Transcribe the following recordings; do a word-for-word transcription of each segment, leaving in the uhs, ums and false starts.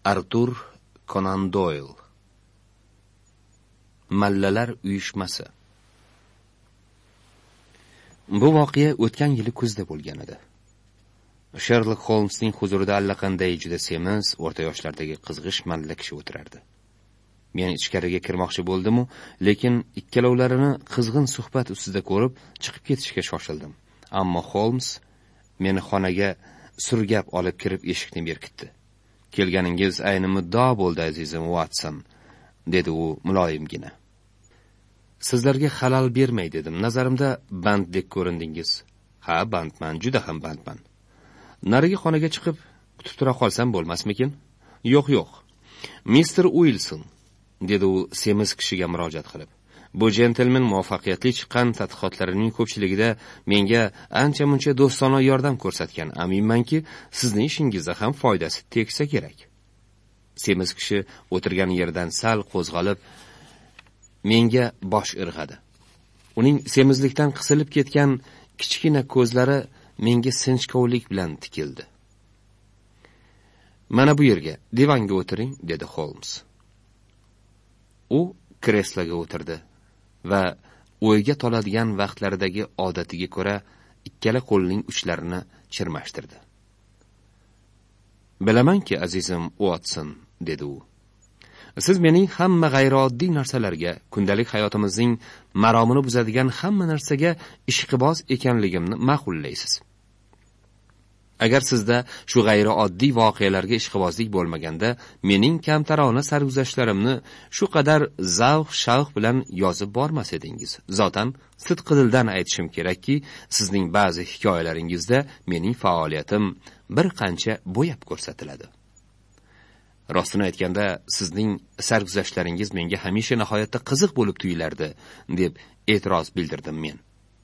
Artur Conan Doyle. Mallalar uyushmasi. Bu voqea o'tgan yili kuzda bo'lgan edi. Sherlock Holmesning huzurida allaqanday juda semiz, o'rta yoshlardagi qizg'ish malla kishi o'tirardi. Men ichkariga kirmoqchi bo'ldim-u, lekin ikkalovlarini qizg'in suhbat ustida ko'rib, chiqib ketishga shoshildim. Ammo Holmes meni xonaga surgab olib kirib eshikni berkitdi. "Kelganingiz ayni muddao bo'ldi, azizim Watson", dedi u muloyimgina. "Sizlarga xalal bermay", dedim. "Nazarimda banddek ko'rindingiz." "Ha, bandman, juda ham bandman." "Narigi xonaga chiqib kutib tura qolsam bo'lmasmikin?" "Yo'q, yo'q. mister Uilson", dedi u semiz kishiga murojaat qilib. "Bu jentelmen muvaffaqiyatli chiqqan tadqiqotlarining ko'pchiligida menga ancha-muncha do'stona yordam ko'rsatgan. Aminmanki, sizning ishingizga ham foydasi tegsa kerak." Semiz kishi o'tirgan yerdan sal qo'zg'alib, menga bosh irg'adi. Uning semizlikdan qisilib ketgan kichkina ko'zlari menga sinchkovlik bilan tikildi. "Mana bu yerga, divanga o'tiring", dedi Holmes. U kresloga o'tirdi va o'yga toladigan vaqtlaridagi odatiga ko'ra ikkala qo'lining uchlarini chirmashtirdi. "Bilamanki, azizim Watson", dedi u. "Siz mening hamma g'ayrioddiy narsalarga, kundalik hayotimizning maromini buzadigan hamma narsaga ishqiboz ekanligimni ma'qullaysiz. Agar sizda shu g'ayrioddiy voqealarga ishqibozlik bo'lmaganda, mening kamtarona sarguzashtlarimni shu qadar zavq-shavq bilan yozib bormas edingiz. Zotan, sidqidildan aytishim kerakki, sizning ba'zi hikoyalaringizda mening faoliyatim bir qancha bo'yab ko'rsatiladi. Rostini aytganda, sizning sarguzashtlaringiz menga hamisha nihoyatda qiziq bo'lib tuyulardi", deb e'tiroz bildirdim men.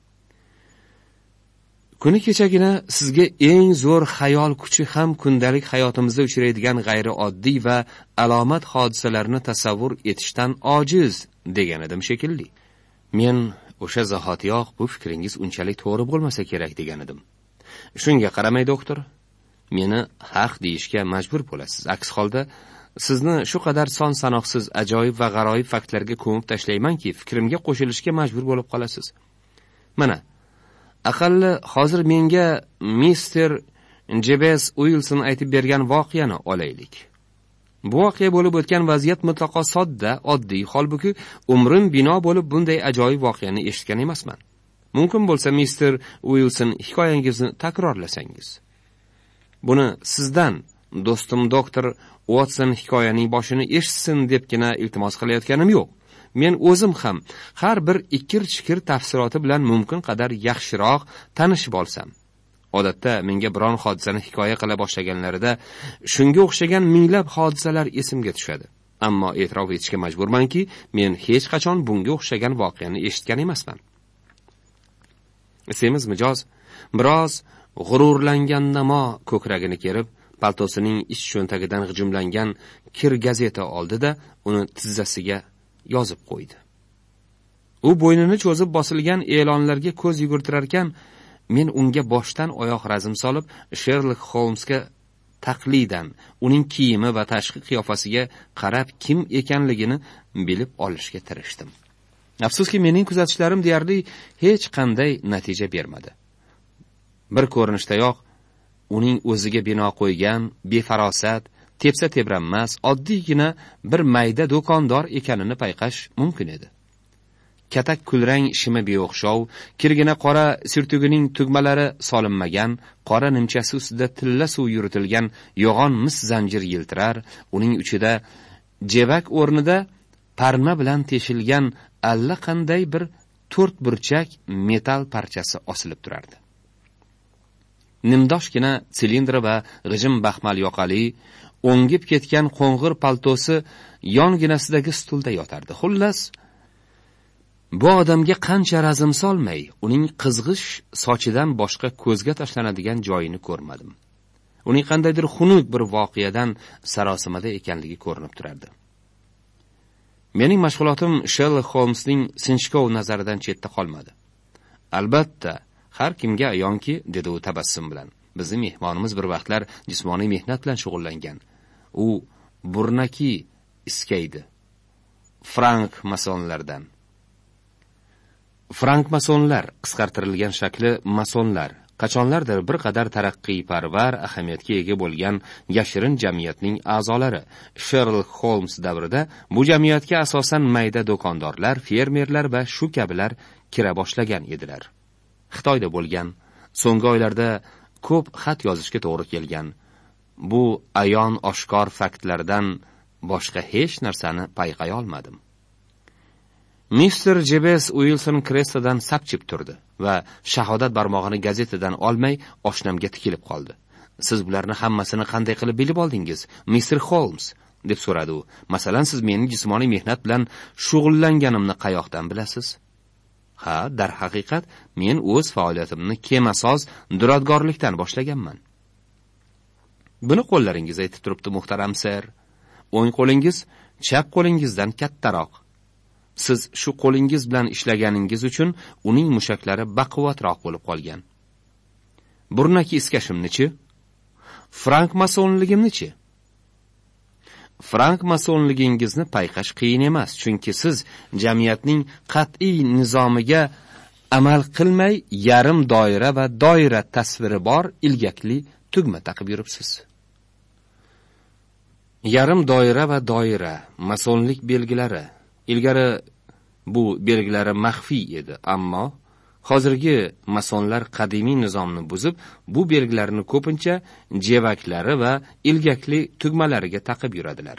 "Kuni kechagina sizga eng zo'r xayol kuchi ham kundalik hayotimizda uchraydigan g'ayrioddiy va alomat hodisalarni tasavvur etishdan ojiz", degan edim shekilli. Men o'sha zahotiyoq bu fikringiz unchalik to'g'ri bo'lmasa kerak degan edim. "Shunga qaramay, doktor, meni haq deyishga majbur bo'lasiz. Aks holda sizni shu qadar son sanoqsiz ajoyib va g'aroyib faktlarga ko'mib tashlaymanki, fikrimga qo'shilishga majbur bo'lib qolasiz. Mana, aqalli hozir menga mister Jebes Uilson aytib bergan voqeani olaylik. Bu voqea bo'lib o'tgan vaziyat mutlaqo sodda, oddiy, holbuki umrim bino bo'lib bunday ajoyib voqeani eshitgan emasman. Mumkin bo'lsa, mister Uilson, hikoyangizni takrorlasangiz. Buni sizdan, do'stim doktor Watson, hikoyaning boshini eshitsin debgina iltimos qilayotganim yo'q. Men o'zim ham har bir ikir-chikir tafsiloti bilan mumkin qadar yaxshiroq tanishib olsam. Odatda menga biron hodisani hikoya qila boshlaganlarida shunga o'xshagan minglab hodisalar esimga tushadi. Ammo e'tirof etishga majburmanki, men hech qachon bunga o'xshagan voqeani eshitgan emasman." Semiz mijoz biroz g'ururlangan namo ko'kragini kerib, paltosining ich cho'ntagidan g'ijimlangan kir gazeta oldi-da, uni tizzasiga yozib qo'ydi. U bo'ynini cho'zib bosilgan e'lonlarga ko'z yugurtirar ekan, men unga boshdan oyoq razm solib, Sherlock Holmesga taqlidan uning kiyimi va tashqi qiyofasiga qarab kim ekanligini bilib olishga tirishdim. Afsuski, mening kuzatishlarim deyarli hech qanday natija bermadi. Bir ko'rinishdayoq uning o'ziga bino qo'ygan, befarosat, tepsa tebranmas, oddiygina bir mayda do'kondor ekanini payqash mumkin edi. Katak kulrang shimi beo'xshov, kirgina qora sirtugining tugmalari solinmagan, qora nimchasi ustida tilla suv yuritilgan yo'g'on mis zanjir yiltirar, uning uchida jevak o'rnida parma bilan teshilgan allaqanday bir to'rt burchak metal parchasi osilib turardi. Nimdoshgina silindr va g'ijim baxmal yoqali, o'ngib ketgan qo'ng'ir paltosi yonginasidagi stulda yotardi. Xullas, bu odamga qancha razm solmay, uning qizg'ish sochidan boshqa ko'zga tashlanadigan joyini ko'rmadim. Uning qandaydir xunuk bir voqeadan sarosimada ekanligi ko'rinib turardi. Mening mashg'ulotim Sherlock Holmesning sinchkov nazaridan chetda qolmadi. "Albatta, har kimga ayonki", dedi u tabassum bilan. "Bizning mehmonimiz bir vaqtlar jismoniy mehnat bilan shug'ullangan. U burnaki iskaydi. Frank masonlardan. Frank masonlar, qisqartirilgan shakli masonlar, qachonlardir bir qadar taraqqiyparvar ahamiyatga ega bo'lgan yashirin jamiyatning a'zolari. Sherlock Holmes davrida bu jamiyatga asosan mayda do'kondorlar, fermerlar va shu kabilar kira boshlagan edilar. Xitoyda bo'lgan, so'nggi oylarda ko'p xat yozishga to'g'ri kelgan. Bu ayon oshkor faktlardan boshqa hech narsani payqay olmadim. mister Jebes Uilson kreslodan sapchib turdi va shahodat barmog'ini gazetadan olmay oshnamga tikilib qoldi. Siz bularni hammasini qanday qilib bilib oldingiz, mister Holmes? deb so'radi u. Masalan, siz mening jismoniy mehnat bilan shug'ullanganimni qayoqdan bilasiz? Ha, dar haqiqat, men o'z faoliyatimni kemasoz duradgorlikdan boshlaganman. Buni qo'llaringiz aytib turibdi, muhtaram ser. O'ng qo'lingiz chap qo'lingizdan kattaroq. Siz shu qo'lingiz bilan ishlaganingiz uchun uning mushaklari baquvvatroq bo'lib qolgan. Burnaki iskashimni-chi? Frank masonligimni-chi? Frank masonligingizni payqash qiyin emas, chunki siz jamiyatning qat'iy nizomiga amal qilmay yarim doira va doira tasviri bor ilgakli tugma taqib yuribsiz. Yarim doira va doira masonlik belgilari. Ilgari bu belgilari maxfiy edi, ammo hozirgi masonlar qadimiy nizomni buzib, bu belgilarni ko'pincha jevaklari va ilgakli tugmalariga taqib yuradilar.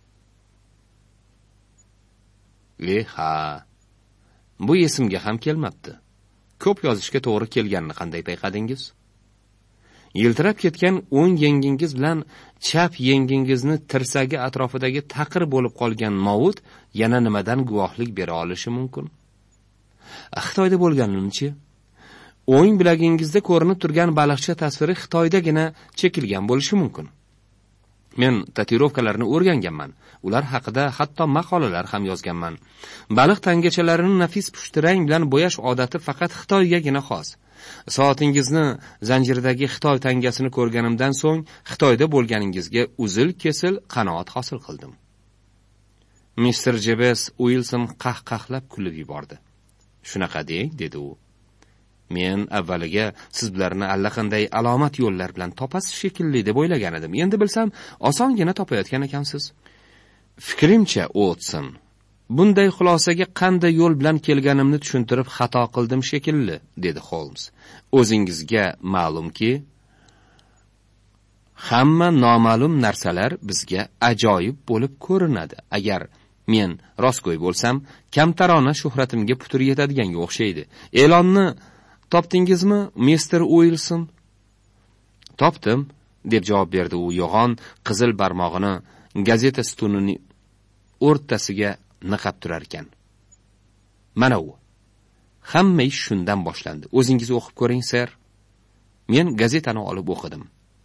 E ha, bu esimga ham kelmabdi. Ko'p yozishga to'g'ri kelganini qanday payqadingiz? Yiltirab ketgan o'ng yengingiz bilan chap yengingizni tirsagi atrofidagi taqir bo'lib qolgan movut yana nimadan guvohlik bera olishi mumkin? Xitoyda bo'lganimchi? O'ng bilagingizda ko'rinib turgan baliqcha tasviri Xitoydagina chekilgan bo'lishi mumkin. Men tatuirovkalarni o'rganganman. Ular haqida hatto maqolalar ham yozganman. Baliq tangachalarini nafis pushti rang bilan bo'yash odati faqat Xitoygagina xos. Soatingizni zanjiridagi Xitoy tangasini ko'rganimdan so'ng Xitoyda bo'lganingizga uzil-kesil qanoat hosil qildim. mister Jebes Uilson qahqahlab kulib yubordi. Shunaqa deng, dedi u. Men avvaliga siz bilarni allaqanday alomat yo'llar bilan topasiz shekilli deb o'ylagan edim. Endi bilsam, osongina topayotgan ekansiz. Fikrimcha, Watson, bunday xulosaga qanday yo'l bilan kelganimni tushuntirib xato qildim shekilli, dedi Holmes. O'zingizga ma'lumki, hamma noma'lum narsalar bizga ajoyib bo'lib ko'rinadi. Agar men rostgo'y bo'lsam, kamtarona shuhratimga putur yetadiganga o'xshaydi. E'lonni topdingizmi, mister Uilson? Topdim, deb javob berdi u yo'g'on qizil barmog'ini gazeta stunining o'rtasiga niqab turar ekan. Mana u. Hamma ish shundan boshlandi. O'zingiz o'qib ko'ring, ser. Men gazetani olib o'qidim.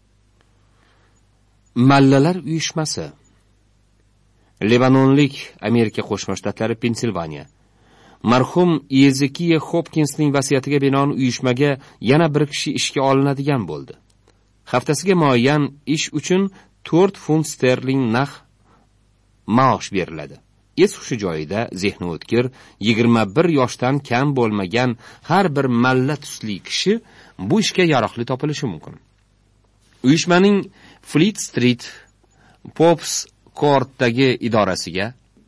Mallalar uyushmasi. Libanonlik Amerika Qo'shma Shtatlari Pensilvaniya. Marhum Ezekiya Hopkinsning vasiyatiga binoan uyushmaga yana bir kishi ishga olinadigan bo'ldi. Haftasiga muayyan ish uchun to'rt funt sterling naq maosh beriladi. Es hushi joyida, zehni o'tkir, yigirma bir yoshdan kam bo'lmagan har bir malla tusli kishi bu ishga yaroqli topilishi mumkin. Uyushmaning Fleet Street Pops Courtdagi idorasiga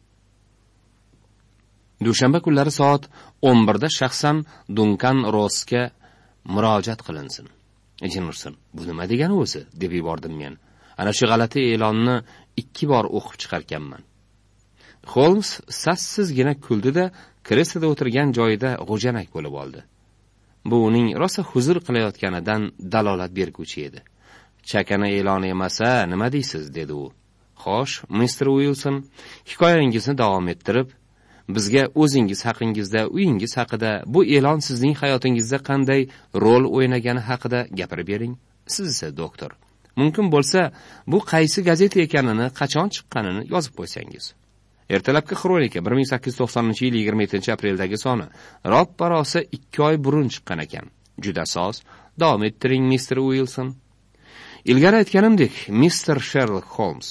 dushanba kunlari soat o'n birda shaxsan Duncan Rossga murojaat qilinsin. Jinursin, bu nima degani o'zi, deb yubordim men. Ana shu g'alati e'lonni ikki bor o'qib chiqarkanman. Holmes sassizgina kuldi-da, kresloda o'tirgan joyida g'o'janak bo'lib oldi. Bu uning rosa huzur qilayotganidan dalolat berguvchi edi. Chakana e'lon emasa, nima deysiz, dedi u. Xo'sh, mister Uilson, hikoyangizni davom ettirib, bizga o'zingiz haqingizda, uyingiz haqida, bu e'lon sizning hayotingizda qanday rol o'ynagani haqida gapirib bering. Siz esa, doktor, mumkin bo'lsa, bu qaysi gazeta ekanini, qachon chiqqanini yozib qo'ysangiz. Ertalabki xronika bir ming sakkiz yuz to'qsoninchi yil yigirma yettinchi apreldagi soni ro'ppa rosa ikki oy burun chiqqan ekan. Juda soz. Davom ettiring, mister Uilson. Ilgari aytganimdek, mister Sherlock Holmes,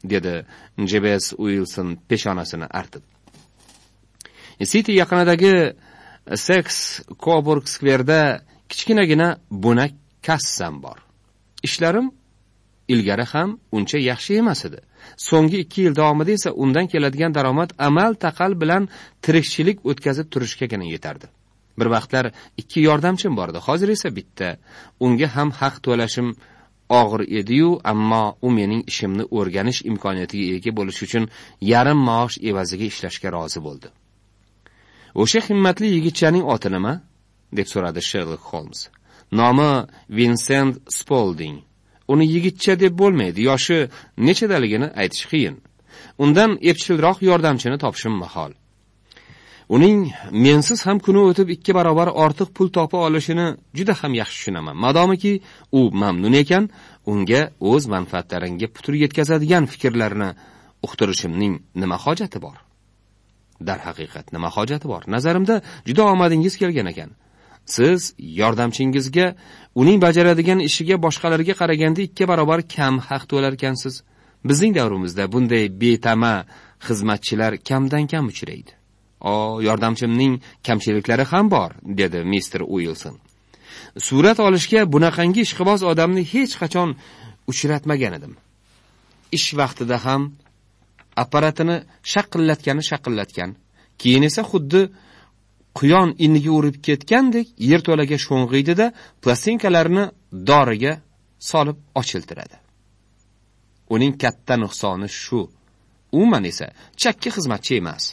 dedi Jebes Uilson peshonasini artib. City yaqinidagi Saks Coburg Square'da kichkinagina bunak kassam bor. Ishlarim ilgari ham uncha yaxshi emas edi. So'nggi ikki yil davomida esa undan keladigan daromad amal taqal bilan tirikchilik o'tkazib turishgagina yetardi. Bir vaqtlar ikki yordamchim bor edi, hozir esa bitta. Unga ham haq to'lashim og'ir edi-yu, ammo u mening ishimni o'rganish imkoniyatiga ega bo'lish uchun yarim maosh evaziga ishlashga rozi bo'ldi. O'sha himmatli yigitchaning oti nima? deb so'radi Sherlock Holmes. Nomi Vincent Spaulding. Uni yigitcha deb bo'lmaydi, yoshi nechadaligini aytish qiyin. Undan epchilroq yordamchini topishim mahol. Uning mensiz ham kuni o'tib ikki barobar ortiq pul topa olishini juda ham yaxshi tushunaman. Madomiki u mamnun ekan, unga o'z manfaatlaringga putur yetkazadigan fikrlarni uqtirishimning nima hojati bor? Dar haqiqat nima hojati bor? Nazarimda juda omadingiz kelgan ekan. Siz yordamchingizga uning bajaradigan ishiga boshqalarga qaraganda ikki barobar kam haq to'lar ekansiz. Bizning davrimizda bunday betama xizmatchilar kamdan kam uchraydi. O, yordamchimning kamchiliklari ham bor, dedi mister Uilson. Surat olishga bunaqangi ishqiboz odamni hech qachon uchratmagan edim. Ish vaqtida ham apparatini shaqillatgani shaqillatgan. Keyin esa xuddi quyon iniga urib ketgandek yerto'laga sho'ng'iydi-da, plastinkalarni doriga solib ochiltiradi. Uning katta nuqsoni shu. Umuman esa chakki xizmatchi emas.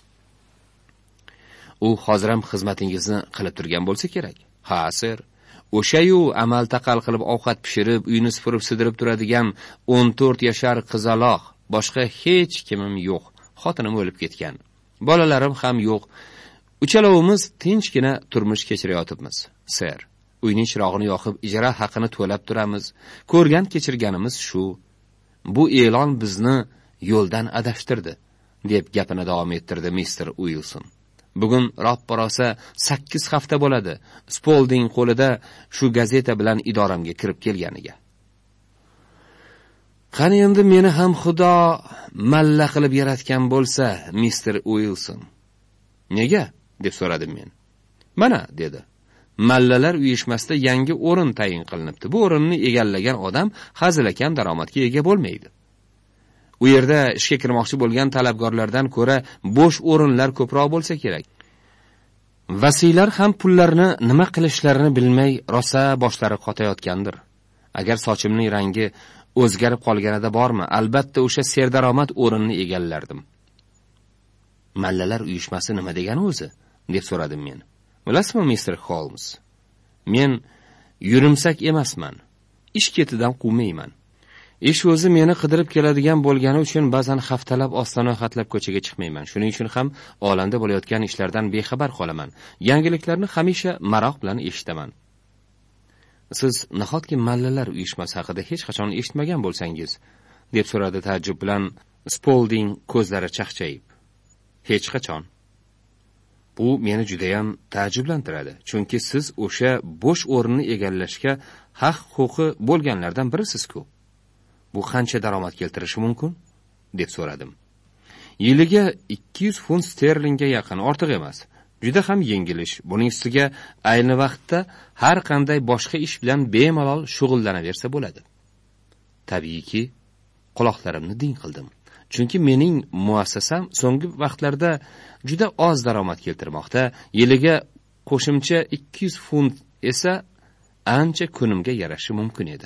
U hozir ham xizmatingizni qilib turgan bo'lsa kerak. Ha, sir. O'sha-yu amal taqal qilib ovqat pishirib, uyni supurib sidirib turadigan o'n to'rt yashar qizaloq. Boshqa hech kimim yo'q. Xotinim o'lib ketgan. Bolalarim ham yo'q. Uchalovimiz tinchgina turmush kechirayotibmiz, sir. Uyning chirog'ini yoqib, ijara haqini to'lab turamiz. Ko'rgan kechirganimiz shu. Bu e'lon bizni yo'ldan adashtirdi, deb gapini davom ettirdi mister Uilson. Bugun roppa-rosa sakkiz hafta bo'ladi Spaulding qo'lida shu gazeta bilan idoramga kirib kelganiga. Qani endi meni ham Xudo malla qilib yaratgan bo'lsa, mister Uilson. Nega? deb so'radim men. Mana, dedi. Mallalar uyushmasida yangi o'rin tayin qilinibdi. Bu o'rinni egallagan odam hazilakam daromadga ega bo'lmaydi. U yerda ishga kirmoqchi bo'lgan talabgorlardan ko'ra bo'sh o'rinlar ko'proq bo'lsa kerak. Vasiylar ham pullarni nima qilishlarini bilmay rosa boshlari qotayotgandir. Agar sochimning rangi o'zgarib qolganida bormi, albatta o'sha serdaromad o'rinni egallardim. Mallalar uyushmasi nima degani o'zi? deb so'radim men. Bilasizmi, mister Holmes? Men yurimsak emasman. Ish ketidan quvmayman. Ish o'zi meni qidirib keladigan bo'lgani uchun ba'zan haftalab ostona xatlab ko'chaga chiqmayman. Shuning uchun ham olamda bo'layotgan ishlardan bexabar qolaman. Yangiliklarni hamisha maroq bilan eshitaman. Siz nahotki mallalar uyushmasi haqida hech qachon eshitmagan bo'lsangiz, deb so'radi taajjub bilan Spaulding ko'zlari chaqchayib. Hech qachon. Bu meni juda ham taajjublantiradi, chunki siz o'sha bo'sh o'rinni egallashga haq-huquqi bo'lganlardan birisiz-ku. Bu qancha daromad keltirishi mumkin? deb so'radim. Yiliga ikki yuz funt sterlingga yaqin, ortiq emas. Juda ham yengil ish. Buning ustiga ayni vaqtda har qanday boshqa ish bilan bemalol shug'ullanaversa bo'ladi. Tabiiyki, quloqlarimni ding qildim. Chunki mening muassasam so'nggi vaqtlarda juda oz daromad keltirmoqda. Yiliga qo'shimcha ikki yuz funt esa ancha kunimga yarashi mumkin edi.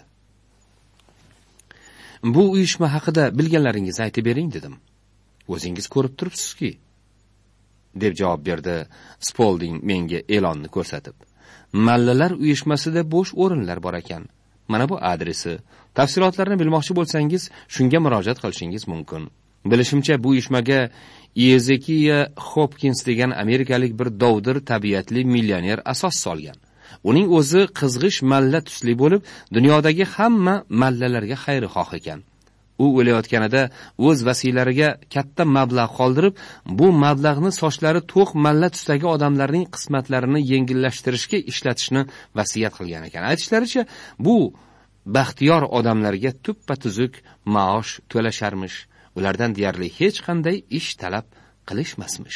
Bu uyushma haqida bilganlaringizni aytib bering, dedim. O'zingiz ko'rib turibsiz-ki, deb javob berdi Spaulding menga e'lonni ko'rsatib. Mallalar uyushmasida bo'sh o'rinlar bor ekan. Mana bu adresi. Tafsilotlarni bilmoqchi bo'lsangiz, shunga murojaat qilishingiz mumkin. Bilishimcha, bu uyushmaga Ezekiya Hopkins degan amerikalik bir dovdir tabiatli millioner asos solgan. Uning o'zi qizg'ish malla tusli bo'lib, dunyodagi hamma mallalarga xayrixoh ekan. U o'layotganida o'z vasiylariga katta mablag' qoldirib, bu mablag'ni sochlari to'q malla tusdagi odamlarning qismatlarini yengillashtirishga ishlatishni vasiyat qilgan ekan. Aytishlaricha, bu baxtiyor odamlarga tuppa-tuzuk maosh to'lasharmish, ulardan deyarli hech qanday ish talab qilishmasmish.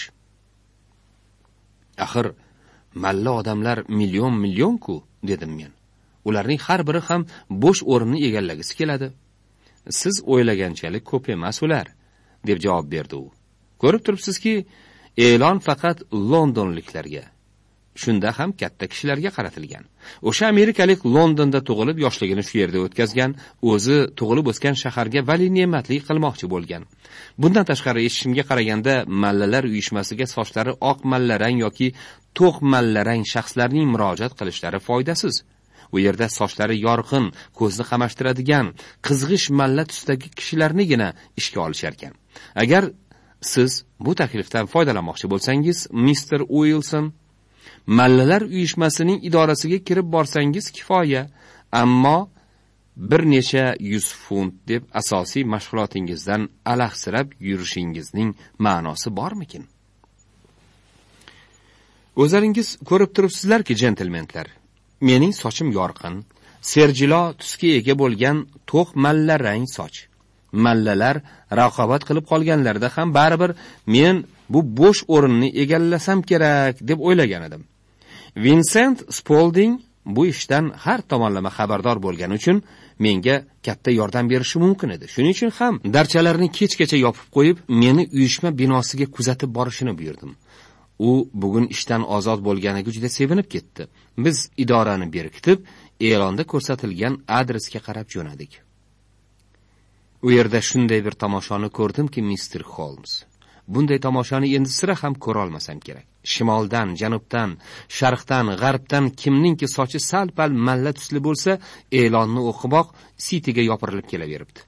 Axir malla odamlar million-million-ku, dedim men. Ularning har biri ham bo'sh o'rinni egallagisi keladi. Siz o'ylaganchalik ko'p emas ular, deb javob berdi u. Ko'rib turibsizki, e'lon faqat londonliklarga, shunda ham katta kishilarga qaratilgan. O'sha amerikalik Londonda tug'ilib, yoshligini shu yerda o'tkazgan, o'zi tug'ilib o'sgan shaharga vali ne'matlik qilmoqchi bo'lgan. Bundan tashqari eshitishimga qaraganda, mallalar uyushmasiga sochlari oq mallarang yoki to'q mallarang shaxslarning murojaat qilishlari foydasiz. U yerda sochlari yorqin, ko'zni qamashtiradigan, qizg'ish malla tusdagi kishilarnigina ishga olishar ekan. Agar siz bu taklifdan foydalanmoqchi bo'lsangiz, mister Uilson, mallalar uyushmasining idorasiga kirib borsangiz kifoya, ammo bir necha yuz funt deb asosiy mashg'ulotingizdan alahsirab yurishingizning ma'nosi bormikin? O'zlaringiz ko'rib turibsizlarki, jentelmenlar, mening sochim yorqin, serjilo tusga ega bo'lgan to'q mallarang soch. Mallalar raqobat qilib qolganlarda ham baribir men bu bo'sh o'rinni egallasam kerak deb o'ylagan edim. Vincent Spaulding bu ishdan har tomonlama xabardor bo'lgani uchun menga katta yordam berishi mumkin edi. Shuning uchun ham darchalarni kechgacha yopib qo'yib, meni uyushma binosiga kuzatib borishini buyurdim. U bugun ishdan ozod bo'lganiga juda sevinib ketdi. Biz idorani berkitib, e'londa ko'rsatilgan adresga qarab jo'nadik. U yerda shunday bir tomoshani ko'rdimki, mister Holmes, bunday tomoshani endi sira ham ko'ra olmasam kerak. Shimoldan, janubdan, sharqdan, g'arbdan kimningki sochi sal-pal malla tusli bo'lsa, e'lonni o'qiboq sitiga yopirilib kelaveribdi.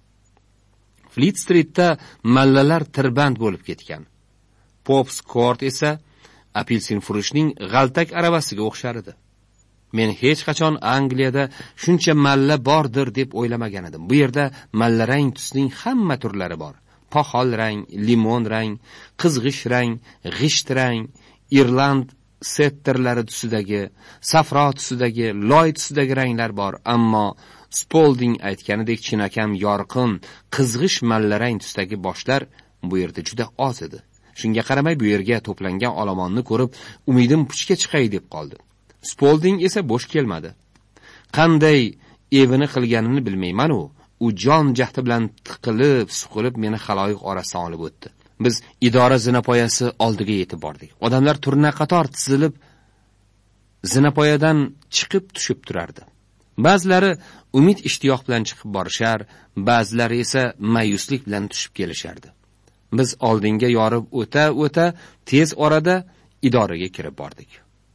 Fleet Streetda mallalar tirband bo'lib ketgan. Pops Court esa apelsin furushning g'altak aravasiga o'xshar edi. Men hech qachon Angliyada shuncha malla bordir deb o'ylamagan edim. Bu yerda mallarang tusning hamma turlari bor. Poxol rang, limon rang, qizg'ish rang, g'isht rang, Irland setterlari tusidagi, safro tusidagi, loy tusidagi ranglar bor, ammo Spaulding aytganidek chinakam yorqin, qizg'ish mallarang tusdagi boshlar bu yerda juda oz edi. Shunga qaramay bu yerga to'plangan olomonni ko'rib, umidim puchga chiqay deb qoldi. Spaulding esa bo'sh kelmadi. Qanday evini qilganini bilmayman u. U jon jahdi bilan tiqilib, suqilib meni xaloyiq orasidan olib o'tdi. Biz idora zinapoyasi oldiga yetib bordik. Odamlar turna qator tizilib zinapoyadan chiqib tushib turardi. Ba'zilari umid ishtiyoq bilan chiqib borishar, ba'zilari esa ma'yuslik bilan tushib kelishardi. Biz oldinga yorib o'ta-o'ta tez orada idoraga kirib bordik.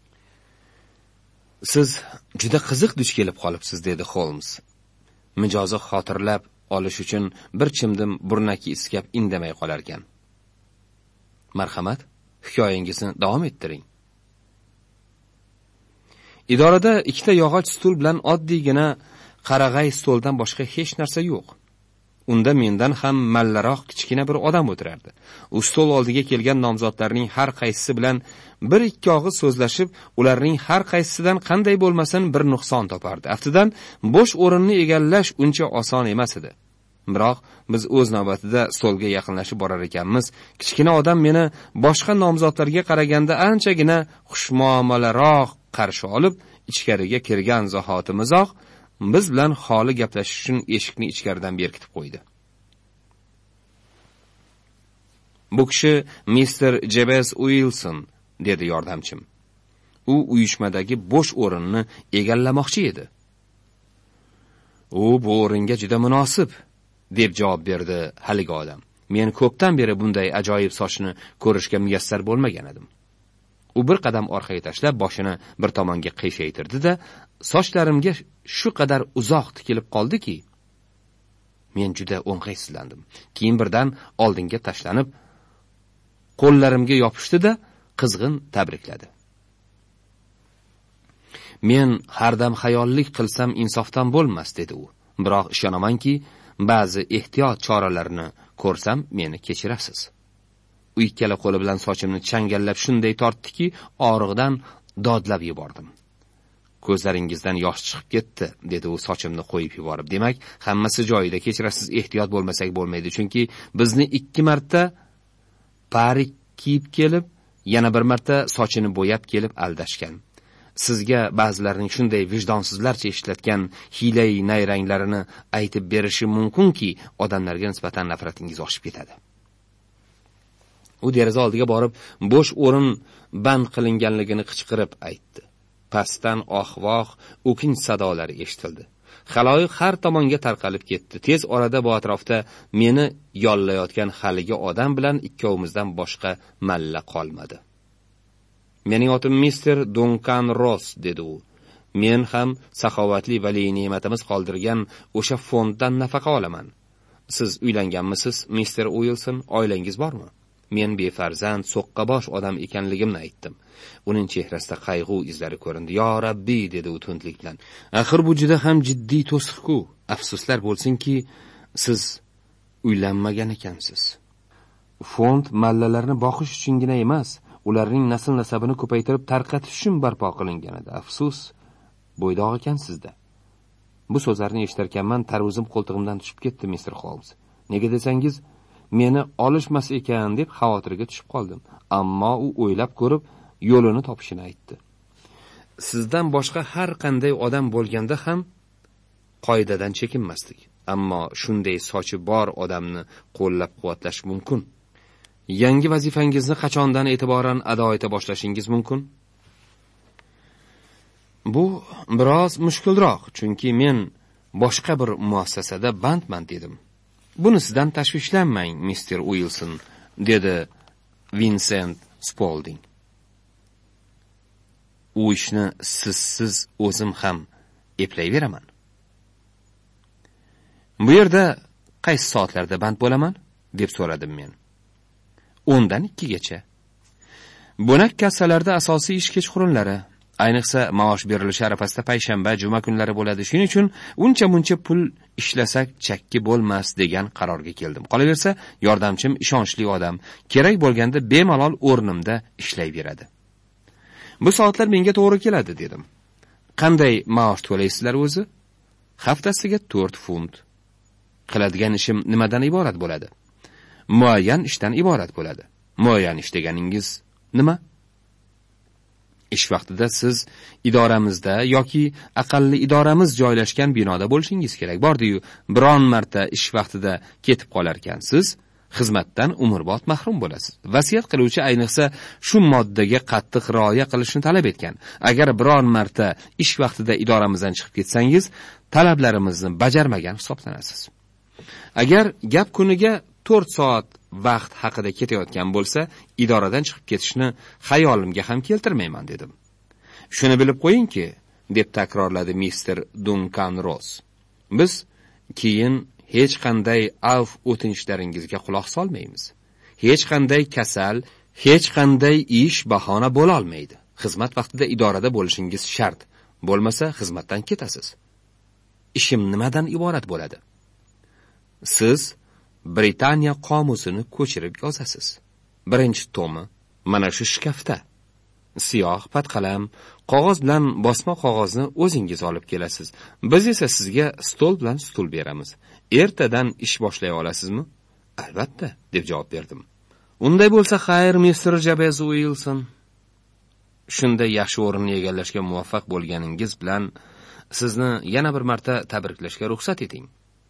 Siz juda qiziq duch kelib qolibsiz, dedi Holmes. Mijozi xotirlab olish uchun bir chimdim burnaki iskab indamay qolar ekan. Marhamat, hikoyangizni davom ettiring. Idorada ikkita yog'och stul bilan oddiygina qarag'ay stoldan boshqa hech narsa yo'q. Unda mendan ham mallaroq kichkina bir odam o'tirardi. U stol oldiga kelgan nomzodlarning har qaysisi bilan bir ikki og'iz so'zlashib, ularning har qaysisidan qanday bo'lmasin bir nuqson topardi. Aftidan bo'sh o'rinni egallash uncha oson emas edi. Biroq biz o'z navbatida stolga yaqinlashib borar ekanmiz, kichkina odam meni boshqa nomzodlarga qaraganda anchagina xushmuomalaroq qarshi olib, ichkariga kirgan zahotimizoq biz bilan xoli gaplashish uchun eshikni ichkaridan berkitib qo'ydi. Bu kishi mister Jebez Uilson, dedi yordamchim. U uyushmadagi bo'sh o'rinni egallamoqchi edi. U bu o'ringa juda munosib, deb javob berdi haligi odam. Men ko'pdan beri bunday ajoyib sochni ko'rishga muyassar bo'lmagan edim. U bir qadam orqaga tashlab boshini bir tomonga qiyshaytirdi-da, sochlarimga shu qadar uzoq tikilib qoldiki, men juda o'ng'aysizlandim. Keyin birdan oldinga tashlanib, qo'llarimga yopishdi-da, qizg'in tabrikladi. Men har dam xayollik qilsam insofdan bo'lmas, dedi u. Biroq ishonamanki, ba'zi ehtiyot choralarini ko'rsam meni kechirasiz. U ikkala qo'li bilan sochimni changallab shunday tortdiki, og'riqdan dodlab yubordim. Ko'zlaringizdan yosh chiqib ketdi, dedi u sochimni qo'yib yuborib. Demak, hammasi joyida. Kechirasiz, ehtiyot bo'lmasak bo'lmaydi, chunki bizni ikki marta parik kiyib kelib, yana bir marta sochini bo'yab kelib aldashgan. Sizga ba'zilarning shunday vijdonsizlarcha ishlatgan hiylay nayranglarini aytib berishi mumkinki, odamlarga nisbatan nafratingiz oshib ketadi. U deraza oldiga borib, bo'sh o'rin band qilinganligini qichqirib aytdi. Pastdan oh-voh, o'kinch sadolari eshitildi. Xaloyiq har tomonga tarqalib ketdi. Tez orada bu atrofda meni yollayotgan haligi odam bilan ikkovimizdan boshqa malla qolmadi. Mening otim mister Duncan Ross, dedi u. Men ham saxovatli vali ne'matimiz qoldirgan o'sha fonddan nafaqa olaman. Siz uylanganmisiz, mister Wilson? Oilangiz bormi? Men befarzand, so'qqabosh odam ekanligimni aytdim. Uning chehrasida qayg'u izlari ko'rindi. "Yo Rabbiy", dedi u tuntlik bilan. "Axir bu juda ham jiddiy to'siq-ku. Afsuslar bo'lsinki, siz uylanmagan ekansiz. Fond mallalarni boqish uchungina emas, ularning nasl nasabini ko'paytirib tarqatish uchun barpo qilingan edi. Afsus, bo'ydoq ekansizda." Bu so'zlarni eshitarkanman, tarvuzim qo'ltig'imdan tushib ketdi, mister Holmes. Nega desangiz, meni olishmas ekan deb xavotirga tushib qoldim. Ammo u o'ylab ko'rib, yo'lini topishini aytdi. Sizdan boshqa har qanday odam bo'lganda ham qoidadan chekinmasdik. Ammo shunday sochi bor odamni qo'llab-quvvatlash mumkin. Yangi vazifangizni qachondan e'tiboran ado eta boshlashingiz mumkin? Bu biroz mushkulroq, chunki men boshqa bir muassasada bandman dedim. Bunisidan tashvishlanmang, mister Wilson, dedi Vincent Spaulding. U ishni sizsiz o'zim ham eplayveraman. Bu yerda qaysi soatlarda band bo'laman? Deb so'radim men. o'ndan ikkigacha. Bo'nak kassalarda asosiy ish kechqurunlari, ayniqsa maosh berilishi arafasida payshanba, juma kunlari bo'ladi. Shuning uchun uncha-muncha pul ishlasak chakki bo'lmas degan qarorga keldim. Qolaversa, yordamchim ishonchli odam, kerak bo'lganda bemalol o'rnimda ishlayveradi. Bu soatlar menga to'g'ri keladi, dedim. Qanday maosh to'laysizlar o'zi? Haftasiga to'rt funt. Qiladigan ishim nimadan iborat bo'ladi? Muayyan ishdan iborat bo'ladi. Muayyan ish deganingiz nima? Ish vaqtida siz idoramizda yoki aqalli idoramiz joylashgan binoda bo'lishingiz kerak. Bordi-yu, biron marta ish vaqtida ketib qolarkansiz, xizmatdan umrbod mahrum bo'lasiz. Vasiyat qiluvchi ayniqsa shu moddaga qattiq rioya qilishni talab etgan. Agar biron marta ish vaqtida idoramizdan chiqib ketsangiz, talablarimizni bajarmagan hisoblanasiz. Agar gap kuniga to'rt soat vaqt haqida ketayotgan bo'lsa, idoradan chiqib ketishni xayolimga ham keltirmayman, dedim. Shuni bilib qo'yingki, deb takrorladi mister Duncan Ross. Biz keyin hech qanday avf o'tinishlaringizga quloq solmaymiz. Hech qanday kasal, hech qanday ish bahona bo'la olmaydi. Xizmat vaqtida idorada bo'lishingiz shart. Bo'lmasa xizmatdan ketasiz. Ishim nimadan iborat bo'ladi? Siz Britaniya qomusini ko'chirib yozasiz. Birinchi tomi mana shu shkafda. Siyoh patqalam, qog'oz bilan bosma qog'ozni o'zingiz olib kelasiz. Biz esa sizga stol bilan stul beramiz. Ertadan ish boshlay olasizmi? Albatta, deb javob berdim. Unday bo'lsa xayr, mister Jabez Wilson. Shunda yaxshi o'rinni egallashga muvaffaq bo'lganingiz bilan sizni yana bir marta tabriklashga ruxsat eting.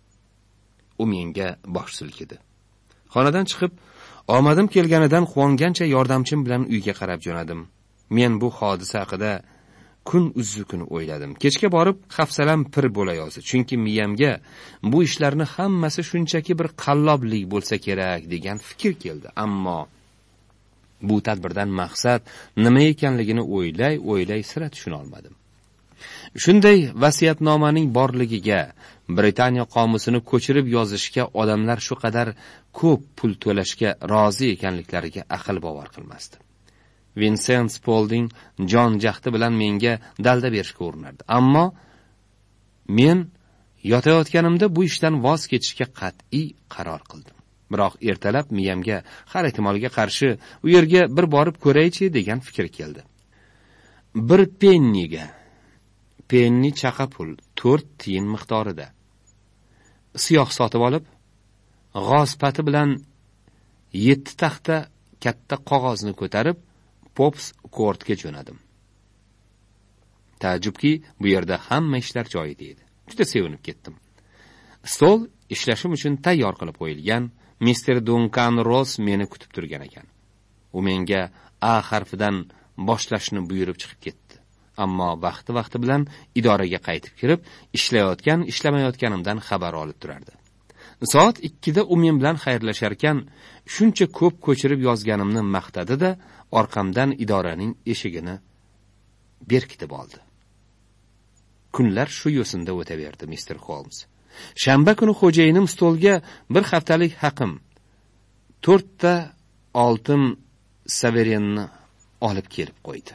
U menga bosh silkidi. Xonadan chiqib, omadim kelganidan quvongancha yordamchim bilan uyga qarab jo'nadim. Men bu hodisa haqida kun uzzi kun o'yladim. Kechga borib hafsalam pir bo'la yozdi, chunki miyamga bu ishlarni hammasi shunchaki bir qalloblik bo'lsa kerak degan fikr keldi. Ammo bu tadbirdan maqsad nima ekanligini o'ylay, o'ylay sira tushuna olmadim. Shunday vasiyatnomaning borligiga, Britaniya qomusini ko'chirib yozishga odamlar shu qadar ko'p pul to'lashga rozi ekanliklariga aql bovar qilmasdi. Vincent Spaulding jon jahdi bilan menga dalda berishga urinardi. Ammo men yotayotganimda bu ishdan voz kechishga qat'iy qaror qildim. Biroq ertalab miyamga har ehtimolga qarshi u yerga bir borib ko'raychi degan fikr keldi. Bir penniga penni chaqa pul, to'rt tiyin miqdorida. Siyoh sotib olib, g'oz pati bilan yetti taxta katta qog'ozni ko'tarib, Pops Courtga jo'nadim. Ta'jubki, bu yerda hamma ishlar joyida edi. Juda sevinib ketdim. Stol ishlashim uchun tayyor qilib qo'yilgan. mister Duncan Ross meni kutib turgan ekan. U menga A harfidan boshlashni buyurib chiqib ketdi. Ammo vaqti-vaqti bilan idoraga qaytib kirib, ishlayotgan, ishlamayotganimdan xabar olib turardi. Soat ikkida u men bilan xayrlashar ekan, shuncha ko'p ko'chirib yozganimni maqtadi-da, orqamdan idoraning eshigini berkitib oldi. Kunlar shu yo'sinda o'taverdi, mister Holmes. Shanba kuni xo'jayinim stolga bir haftalik haqim, to'rtta oltin saverenni olib kelib qo'ydi.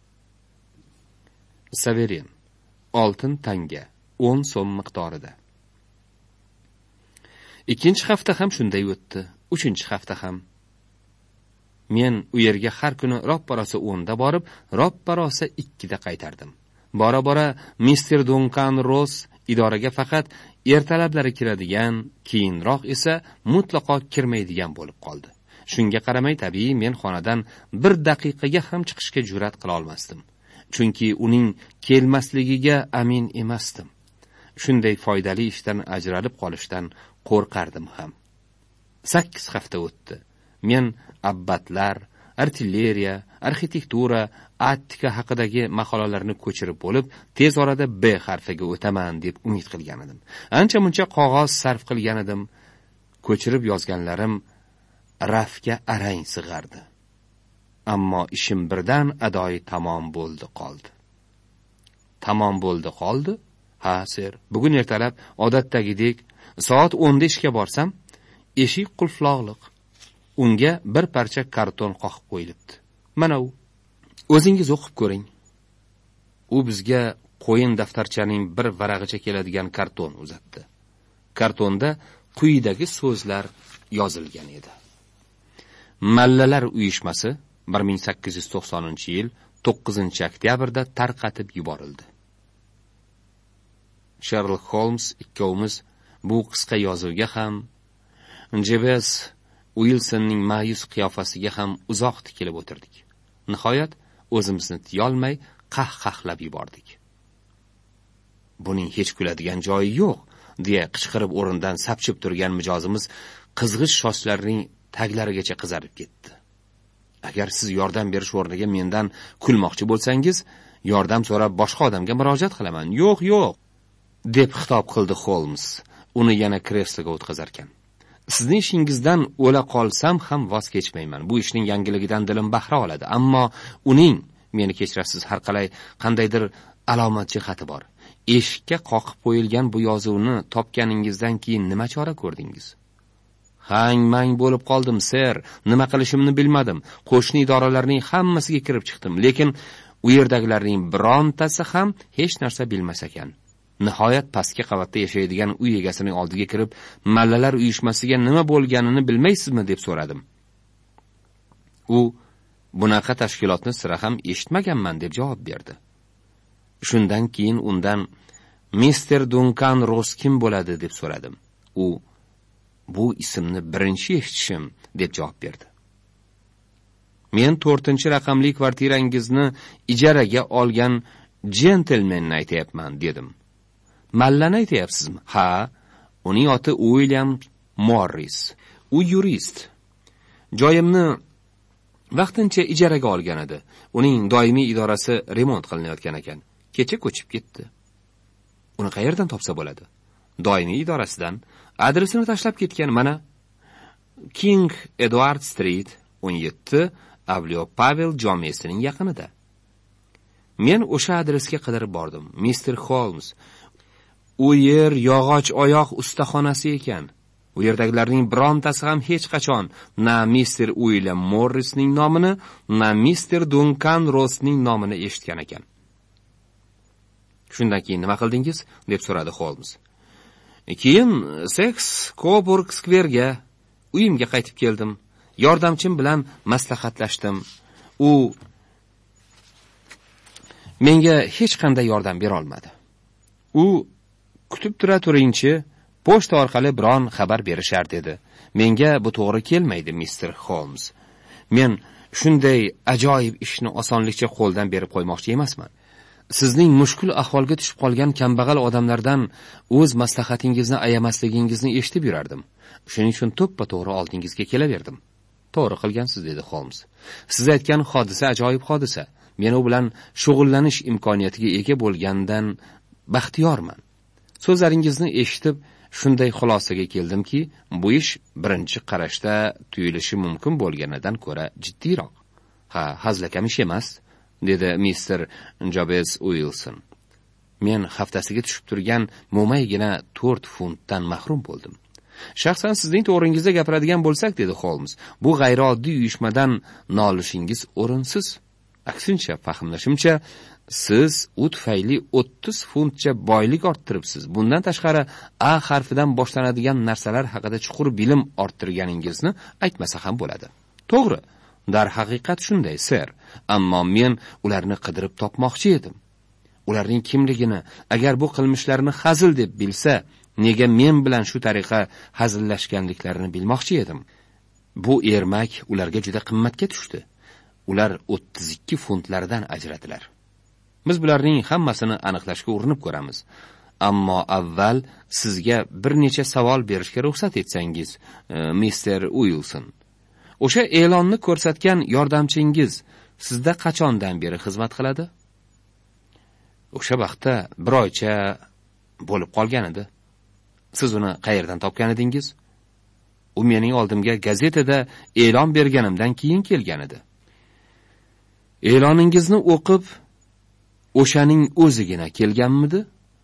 Saveren, oltin tanga, o'n so'm miqdorida. Ikkinchi hafta ham shunday o'tdi, uchinchi hafta ham. Men u yerga har kuni roppa-rosa o'nda borib, roppa-rosa ikkida qaytardim. Bora-bora mister Duncan Ross idoraga faqat ertalablari kiradigan, keyinroq esa mutlaqo kirmaydigan bo'lib qoldi. Shunga qaramay, tabiiy men xonadan bir daqiqaga ham chiqishga jur'at qila olmasdim. Chunki uning kelmasligiga amin emasdim. Shunday foydali ishdan ajralib qolishdan qo'rqardim ham. sakkiz hafta o'tdi. Men abbatlar, artilleriya, arxitektura, attika haqidagi maqolalarni ko'chirib bo'lib, tez orada B harfiga o'taman deb umid qilgan edim. Ancha-muncha qog'oz sarf qilgan edim. Ko'chirib yozganlarim rafga arang sig'ardi. Ammo ishim birdan adoyi tamom bo'ldi qoldi. Tamom bo'ldi qoldi? Ha, ser. Bugun ertalab odatdagidek soat o'nda ishga borsam, eshik qulfloqliq. Unga bir parcha karton qoqib qo'yilibdi. Mana u. O'zingiz o'qib ko'ring. U bizga qo'yin daftarchaning bir varag'icha keladigan karton uzatdi. Kartonda quyidagi so'zlar yozilgan edi. Mallalar uyushmasi bir ming sakkiz yuz to'qsoninchi yil to'qqizinchi oktyabrda tarqatib yuborildi. Sherlock Holmes ikkovimiz bu qisqa yozuvga ham, Jebes Wilsonning ma'yus qiyofasiga ham uzoq tikilib o'tirdik. Nihoyat o'zimizni tiyolmay qah-qahlab yubordik. Buning hech kuladigan joyi yo'q, deya qichqirib o'rindan sapchib turgan mijozimiz qizg'ish sochlarining taglarigacha qizarib ketdi. Agar siz yordam berish o'rniga mendan kulmoqchi bo'lsangiz, yordam so'rab boshqa odamga murojaat qilaman. Yo'q, yo'q, deb xitob qildi Holmes, uni yana kresloga o'tkazar ekan. Sizning ishingizdan o'la qolsam ham voz kechmayman. Bu ishning yangiligidan dilim bahra oladi, ammo uning, meni kechirasiz, har qalay qandaydir alomat jihati bor. Eshikka qoqib qo'yilgan bu yozuvni topganingizdan keyin nima chora ko'rdingiz? Hang-mang bo'lib qoldim, ser. Nima qilishimni bilmadim. Qo'shni idoralarning hammasiga kirib chiqdim, lekin u yerdagilarning birontasi ham hech narsa bilmas ekan. Nihoyat pastki qavatda yashaydigan uy egasining oldiga kirib, mallalar uyushmasiga nima bo'lganini bilmaysizmi deb so'radim. U bunaqa tashkilotni sira ham eshitmaganman deb javob berdi. Shundan keyin undan mister Duncan Ross kim bo'ladi deb so'radim. U bu ismni birinchi eshitishim deb javob berdi. Men to'rtinchi raqamli kvartirangizni ijaraga olgan jentelmenni aytayapman dedim. Mallani aytayapsizmi? Ha, uning oti William Morris. U yurist. Joyimni vaqtincha ijaraga olgan edi. Uning doimiy idorasi remont qilinayotgan ekan. Kecha ko'chib ketdi. Uni qayerdan topsa bo'ladi? Doimiy idorasidan. Adresini tashlab ketgan mana. King Edward Street, o'n yetti, Avliyo Pavel jomesining yaqinida. Men o'sha adresga qidirib bordim. mister Holmes, u yer yog'och oyoq ustaxonasi ekan. U yerdagilarning birontasi ham hech qachon na mister William Morrisning nomini, na mister Duncan Rossning nomini eshitgan ekan. Shundan keyin nima qildingiz? Deb so'radi Holmes. Keyin Seks Coburg Square'ga, uyimga qaytib keldim. Yordamchim bilan maslahatlashdim. U menga hech qanday yordam bera olmadi. U kutib tura turingchi, pochta orqali biron xabar berishar dedi. Menga bu to'g'ri kelmaydi, mister Holmes. Men shunday ajoyib ishni osonlikcha qo'ldan berib qo'ymoqchi emasman. Sizning mushkul ahvolga tushib qolgan kambag'al odamlardan o'z maslahatingizni ayamasligingizni eshitib yurardim. Shuning uchun to'ppa-to'g'ri oldingizga kelaverdim. To'g'ri qilgansiz, dedi Holmes. Siz aytgan hodisa ajoyib hodisa. Men u bilan shug'ullanish imkoniyatiga ega bo'lgandan baxtiyorman. So'zlaringizni eshitib shunday xulosaga keldimki, bu ish birinchi qarashda tuyulishi mumkin bo'lganidan ko'ra jiddiyroq. Ha, hazlakamish emas, dedi mister Jabez Wilson. Men haftasiga tushib turgan mo'maygina to'rt funtdan mahrum bo'ldim. Shaxsan sizning to'g'ringizda gapiradigan bo'lsak, dedi Holmes, bu g'ayrioddiy uyushmadan nolishingiz o'rinsiz. Aksincha, fahmlashimcha, siz u tufayli o'ttiz funtcha boylik orttiribsiz. Bundan tashqari, A harfidan boshlanadigan narsalar haqida chuqur bilim orttirganingizni aytmasa ham bo'ladi. To'g'ri, dar haqiqat shunday, ser. Ammo men ularni qidirib topmoqchi edim. Ularning kimligini, agar bu qilmishlarini hazil deb bilsa, nega men bilan shu tariqa hazillashganliklarini bilmoqchi edim. Bu ermak ularga juda qimmatga tushdi. Ular o'ttiz ikki funtlardan ajratilar. Biz bularning hammasini aniqlashga urinib ko'ramiz. Ammo avval sizga bir necha savol berishga ruxsat etsangiz, mister Wilson. O'sha e'lonni ko'rsatgan yordamchingiz sizda qachondan beri xizmat qiladi? O'sha vaqtda bir oycha bo'lib qolgan edi. Siz uni qayerdan topgan edingiz? U mening oldimga gazetada e'lon berganimdan keyin kelgan edi. E'loningizni o'qib, o'shaning o'zigina kelganmidi?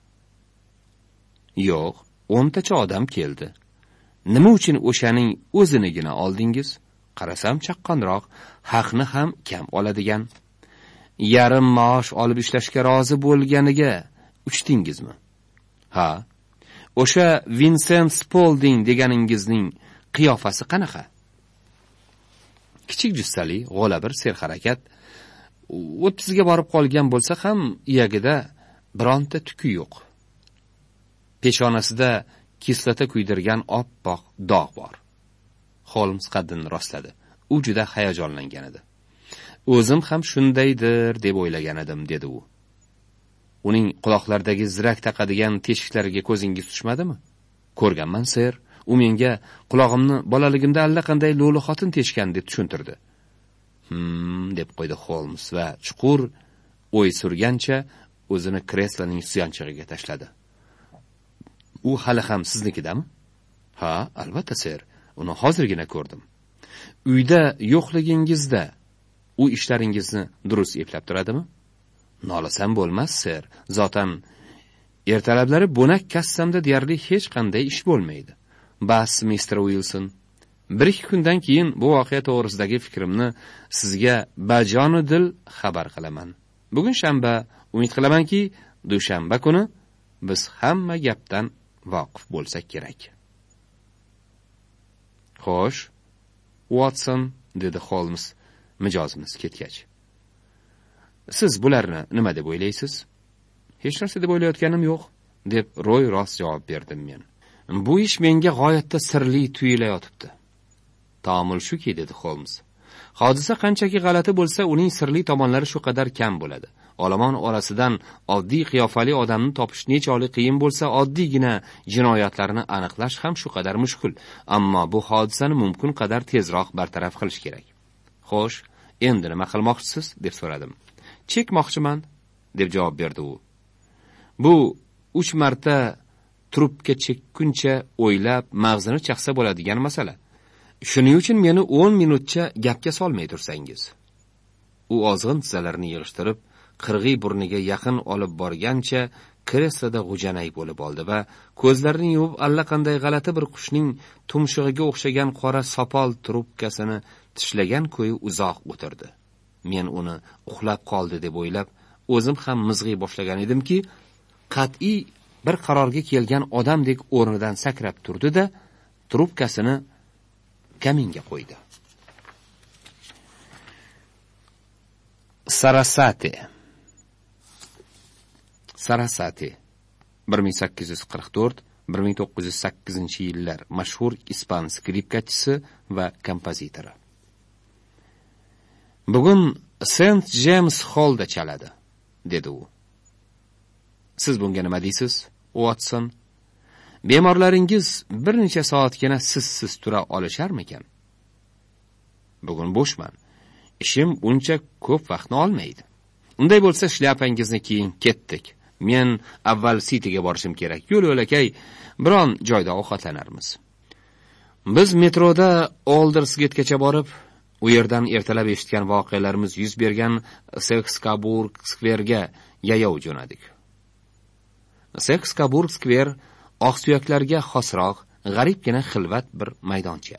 Yo'q, o'ntacha odam keldi. Nima uchun o'shaning o'zinigina oldingiz? Qarasam chaqqonroq, haqni ham kam oladigan. Yarim maosh olib ishlashga rozi bo'lganiga uchdingizmi? Ha. O'sha Vincent Spaulding deganingizning qiyofasi qanaqa? Kichik jussali, g'olabir serharakat, o'ttizga borib qolgan bo'lsa ham iyagida bironta tuki yo'q. Peshonasida kislota kuydirgan oppoq dog' bor. Holmes qaddini rostladi. U juda hayajonlangan edi. O'zim ham shundaydir deb o'ylagan edim, dedi u. Uning quloqlaridagi zirak taqadigan teshiklariga ko'zingiz tushmadimi? Ko'rganman, ser. U menga quloqimni bolaligimda allaqanday lo'li xotin teshgan deb tushuntirdi. Hmm, deb qo'ydi Holmes va chuqur o'y surgancha o'zini kresloning suyanchig'iga tashladi. U hali ham siznikidami? Ha, albatta, ser. Uni hozirgina ko'rdim. Uyda yo'qligingizda u ishlaringizni durust eplab turadimi? Nolasam bo'lmas, ser. Zotan ertalablari bo'nak kassamda deyarli hech qanday ish bo'lmaydi. Bas, mister Wilson. Bir ikki kundan keyin bu voqea to'g'risidagi fikrimni sizga bajonu dil xabar qilaman. Bugun shanba, umid qilamanki, dushanba kuni biz hamma gapdan voqif bo'lsak kerak. Xo'sh, Watson, dedi Holmes mijozimiz ketgach. Siz bularni nima deb o'ylaysiz? Hech narsa deb o'ylayotganim yo'q, deb ro'y rost javob berdim men. Bu ish menga g'oyatda sirli tuyulayotibdi. Taomil shuki, dedi Holmes. Hodisa qanchaki g'alati bo'lsa, uning sirli tomonlari shu qadar kam bo'ladi. Olomon orasidan oddiy qiyofali odamni topish nechalik qiyin bo'lsa, oddiygina jinoyatlarni aniqlash ham shu qadar mushkul. Ammo bu hodisani mumkin qadar tezroq bartaraf qilish kerak. Xo'sh, endi nima qilmoqchisiz, deb so'radim. Chekmoqchiman, deb javob berdi u. Bu uch marta trubka chekkuncha o'ylab, mag'zini chaqsa bo'ladigan masala. Shuning uchun meni o'n minutcha gapga solmay tursangiz. U ozg'in tizzalarini yig'ishtirib, qirg'iy burniga yaqin olib borgancha kresloda g'ujanay bo'lib oldi va ko'zlarini yumib allaqanday g'alati bir qushning tumshug'iga o'xshagan qora sopol trubkasini tishlagan ko'yi uzoq o'tirdi. Men uni uxlab qoldi deb o'ylab, o'zim ham mizg'iy boshlagan edimki, qat'iy bir qarorga kelgan odamdek o'rnidan sakrab turdi-da, trubkasini kaminga qo'ydi. Sarasate. Sarasate bir ming sakkiz yuz qirq to'rt - bir ming to'qqiz yuz sakkizinchi yillar mashhur ispan skripkachisi va kompozitori. Bugun Saint James Hallda chaladi, dedi u. Siz bunga nima deysiz, Watson? Bemorlaringiz bir necha soatgina siz-siz tura olisharmikan? Bugun bo'shman. Ishim uncha ko'p vaqtni olmaydi. Unday bo'lsa, shlapangizni kiying, ketdik. Men avval Cityga borishim kerak. Yo'l-yo'lakay biron joyda ovqatlanarmiz. Biz metroda Aldersgategacha borib, u yerdan ertalab eshitgan voqealarimiz yuz bergan Sexkaburg skverga yayov jo'nadik. Sexkaburg skver oqsuyaklarga xosroq, g'aribgina xilvat bir maydoncha.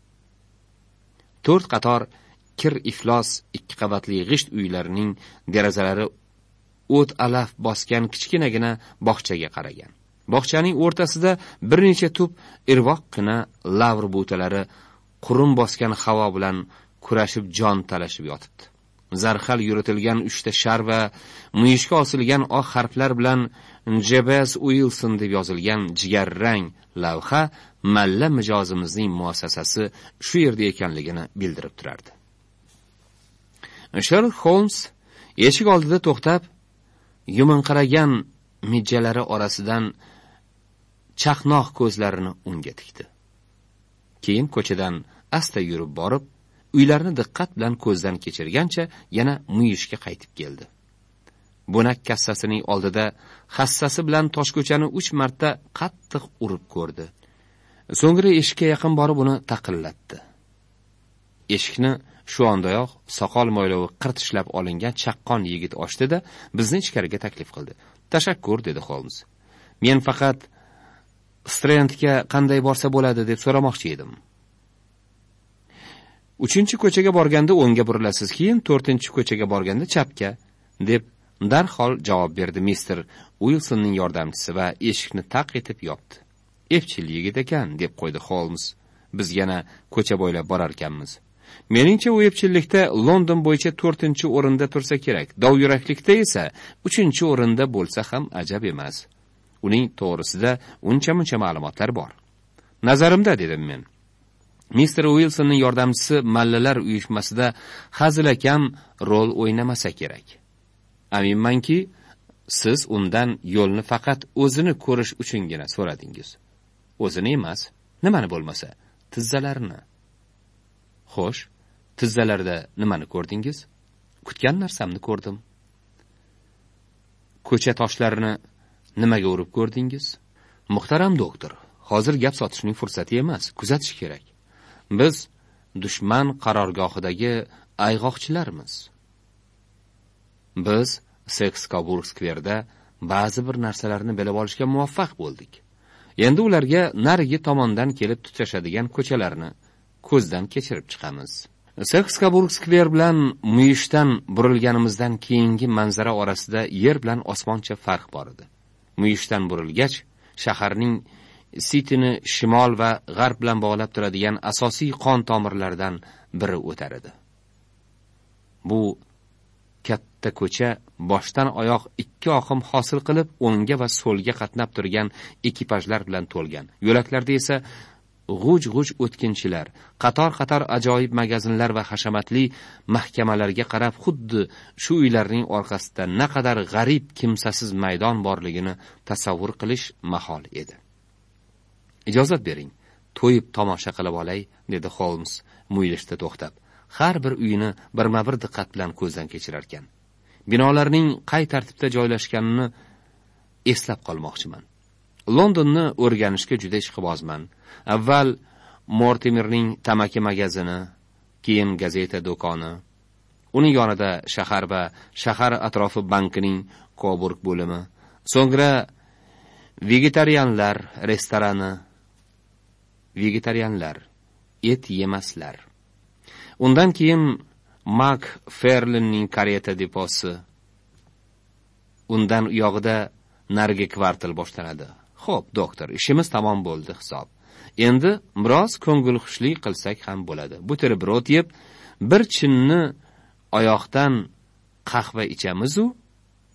To'rt qator kir iflos ikki qavatli g'isht uylarining derazalari o't alaf bosgan kichkinagina bog'chaga qaragan. Bog'chaning o'rtasida bir necha tup irvoqqina lavr butalari qurum bosgan havo bilan kurashib jon talashib yotibdi. Zarxal yuritilgan uchta shar va muyishga osilgan oq harflar bilan Jebez Wilson deb yozilgan jigarrang lavha malla mijozimizning muassasasi shu yerda ekanligini bildirib turardi. Sherlock Holmes eshik oldida to'xtab, yuminqiragan mijjalari orasidan chaqnoq ko'zlarini unga tikdi. Keyin ko'chadan asta yurib borib, uylarni diqqat bilan ko'zdan kechirgancha yana muyishga qaytib keldi. Bo'nak kassasining oldida hassasi bilan toshko'chani uch marta qattiq urib ko'rdi. So'ngra eshikka yaqin borib uni taqillatdi. Eshikni shu ondayoq soqol mo'ylovi qirt ishlab olingan chaqqon yigit ochdi-da, bizni ichkariga taklif qildi. "Tashakkur", dedi Holmes. "Men faqat Strandga qanday borsa bo'ladi deb so'ramoqchi edim. uchinchi ko'chaga borganda o'ngga burilasiz, keyin to'rtinchi ko'chaga borganda chapga", deb darhol javob berdi mister Wilsonning yordamchisi va eshikni taq etib yopdi. "Epchil yigit ekan", deb qo'ydi Holmes. "Biz yana ko'cha bo'ylab borar ekanmiz. Meningcha u epchillikda London bo'yicha to'rtinchi o'rinda tursa kerak. Dovyuraklikda esa uchinchi o'rinda bo'lsa ham ajab emas. Uning to'g'risida uncha-muncha ma'lumotlar bor. Nazarimda", dedim men. mister Wilsonning yordamchisi mallalar uyushmasida hazilakam rol o'ynamasa kerak. Aminmanki, siz undan yo'lni faqat o'zini ko'rish uchungina so'radingiz. O'zini emas, nimani bo'lmasa, tizzalarini. Xo'sh, tizzalarda nimani ko'rdingiz? Kutgan narsamni ko'rdim. Ko'cha toshlarini nimaga urib ko'rdingiz? Muhtaram doktor, hozir gap sotishning fursati emas, kuzatish kerak. Biz dushman qarorgohidagi ayg'oqchilarmiz. Biz Sexkaburg skverda ba'zi bir narsalarni bilib olishga muvaffaq bo'ldik. Endi ularga narigi tomondan kelib tutashadigan ko'chalarni ko'zdan kechirib chiqamiz. Sexkaburg skver bilan muyishdan burilganimizdan keyingi manzara orasida yer bilan osmoncha farq bor edi. Muyishdan burilgach, shaharning Cityni shimol va g'arb bilan bog'lab turadigan asosiy qon tomirlaridan biri o'tar edi. Bu katta ko'cha boshdan oyoq ikki oqim hosil qilib, o'ngga va so'lga qatnab turgan ekipajlar bilan to'lgan. Yo'laklarda esa g'uj-g'uj o'tkinchilar, qator-qator ajoyib magazinlar va hashamatli mahkamalarga qarab, xuddi shu uylarning orqasida naqadar g'arib, kimsasiz maydon borligini tasavvur qilish mahol edi. "Ijozat bering, to'yib tomosha qilib olay", dedi Holmes muyilishda to'xtab. Har bir uyini birma-bir diqqat bilan ko'zdan kechirar ekan. Binolarning qay tartibda joylashganini eslab qolmoqchiman. Londonni o'rganishga juda ishqibozman. Avval Mortimerning tamaki magazini, keyin gazeta do'koni, uning yonida shahar va shahar atrofi bankining Coburg bo'limi, so'ngra vegetarianlar restorani, vegetarianlar, et yemaslar. Undan keyin Mark Ferlinning kareta deposi. Undan u yog'ida narigi kvartal boshlanadi. Xo'p, doktor, ishimiz tamom bo'ldi hisob. Endi biroz ko'ngilxushlik qilsak ham bo'ladi. Buterbrod yeb, bir chinni oyoqdan qahva ichamiz-u.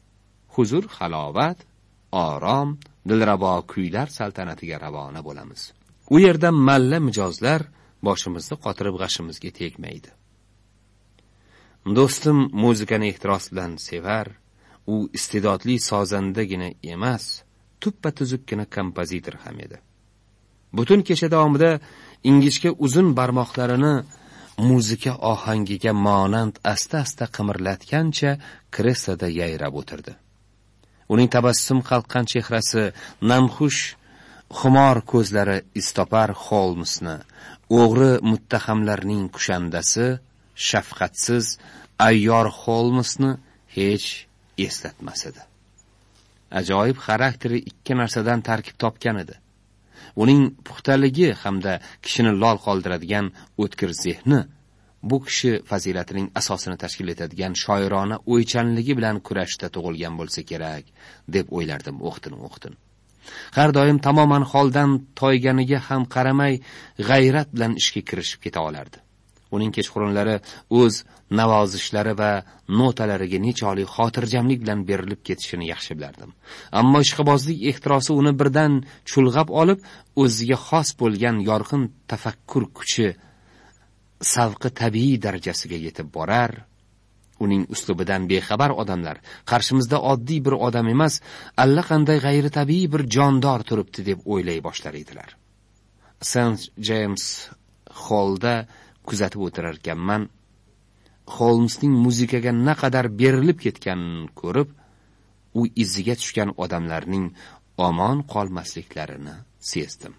huzur halovat, orom, dilrabo kuylar saltanatiga ravona bo'lamiz. U yerda malla mijozlar boshimizni qotirib g'ashimizga tegmaydi. Do'stim muzikani ehtiros bilan sevar, u iste'dodli sozandagina emas, tuppa tuzukkina kompozitor ham edi. Butun kecha davomida ingichka uzun barmoqlarini muzika ohangiga monand asta-asta qimirlatgancha kresloda yayrab o'tirdi. Uning tabassum qalqqan chehrasi, namxush xumor ko'zlari Istopar Holmsni, o'g'ri muttahamlarning kushandasi, shafqatsiz ayyor Holmsni hech eslatmas edi. Ajoyib xarakteri ikki narsadan tarkib topgan edi. Uning puxtaligi hamda kishini lol qoldiradigan o'tkir zehni bu kishi fazilatining asosini tashkil etadigan shoirona o'ychanligi bilan kurashda tug'ilgan bo'lsa kerak, deb o'ylardim o'qtin-o'qtin. Har doim tamoman holdan toyganiga ham qaramay g'ayrat bilan ishga kirishib keta olardi. Uning kechqurunlari o'z navozishlari va notalariga nechog'li xotirjamlik bilan berilib ketishini yaxshi bilardim. Ammo ishqibozlik ehtirosi uni birdan chulg'ab olib, o'ziga xos bo'lgan yorqin tafakkur kuchi savqi tabiiy darajasiga yetib borar. Uning uslubidan bexabar odamlar qarshimizda oddiy bir odam emas, allaqanday g'ayri tabiiy bir jondor turibdi deb o'ylay boshlar edilar. Saint James Hallda kuzatib o'tirar ekanman. Holmsning muzikaga naqadar berilib ketganini ko'rib, u iziga tushgan odamlarning omon qolmasliklarini sezdim.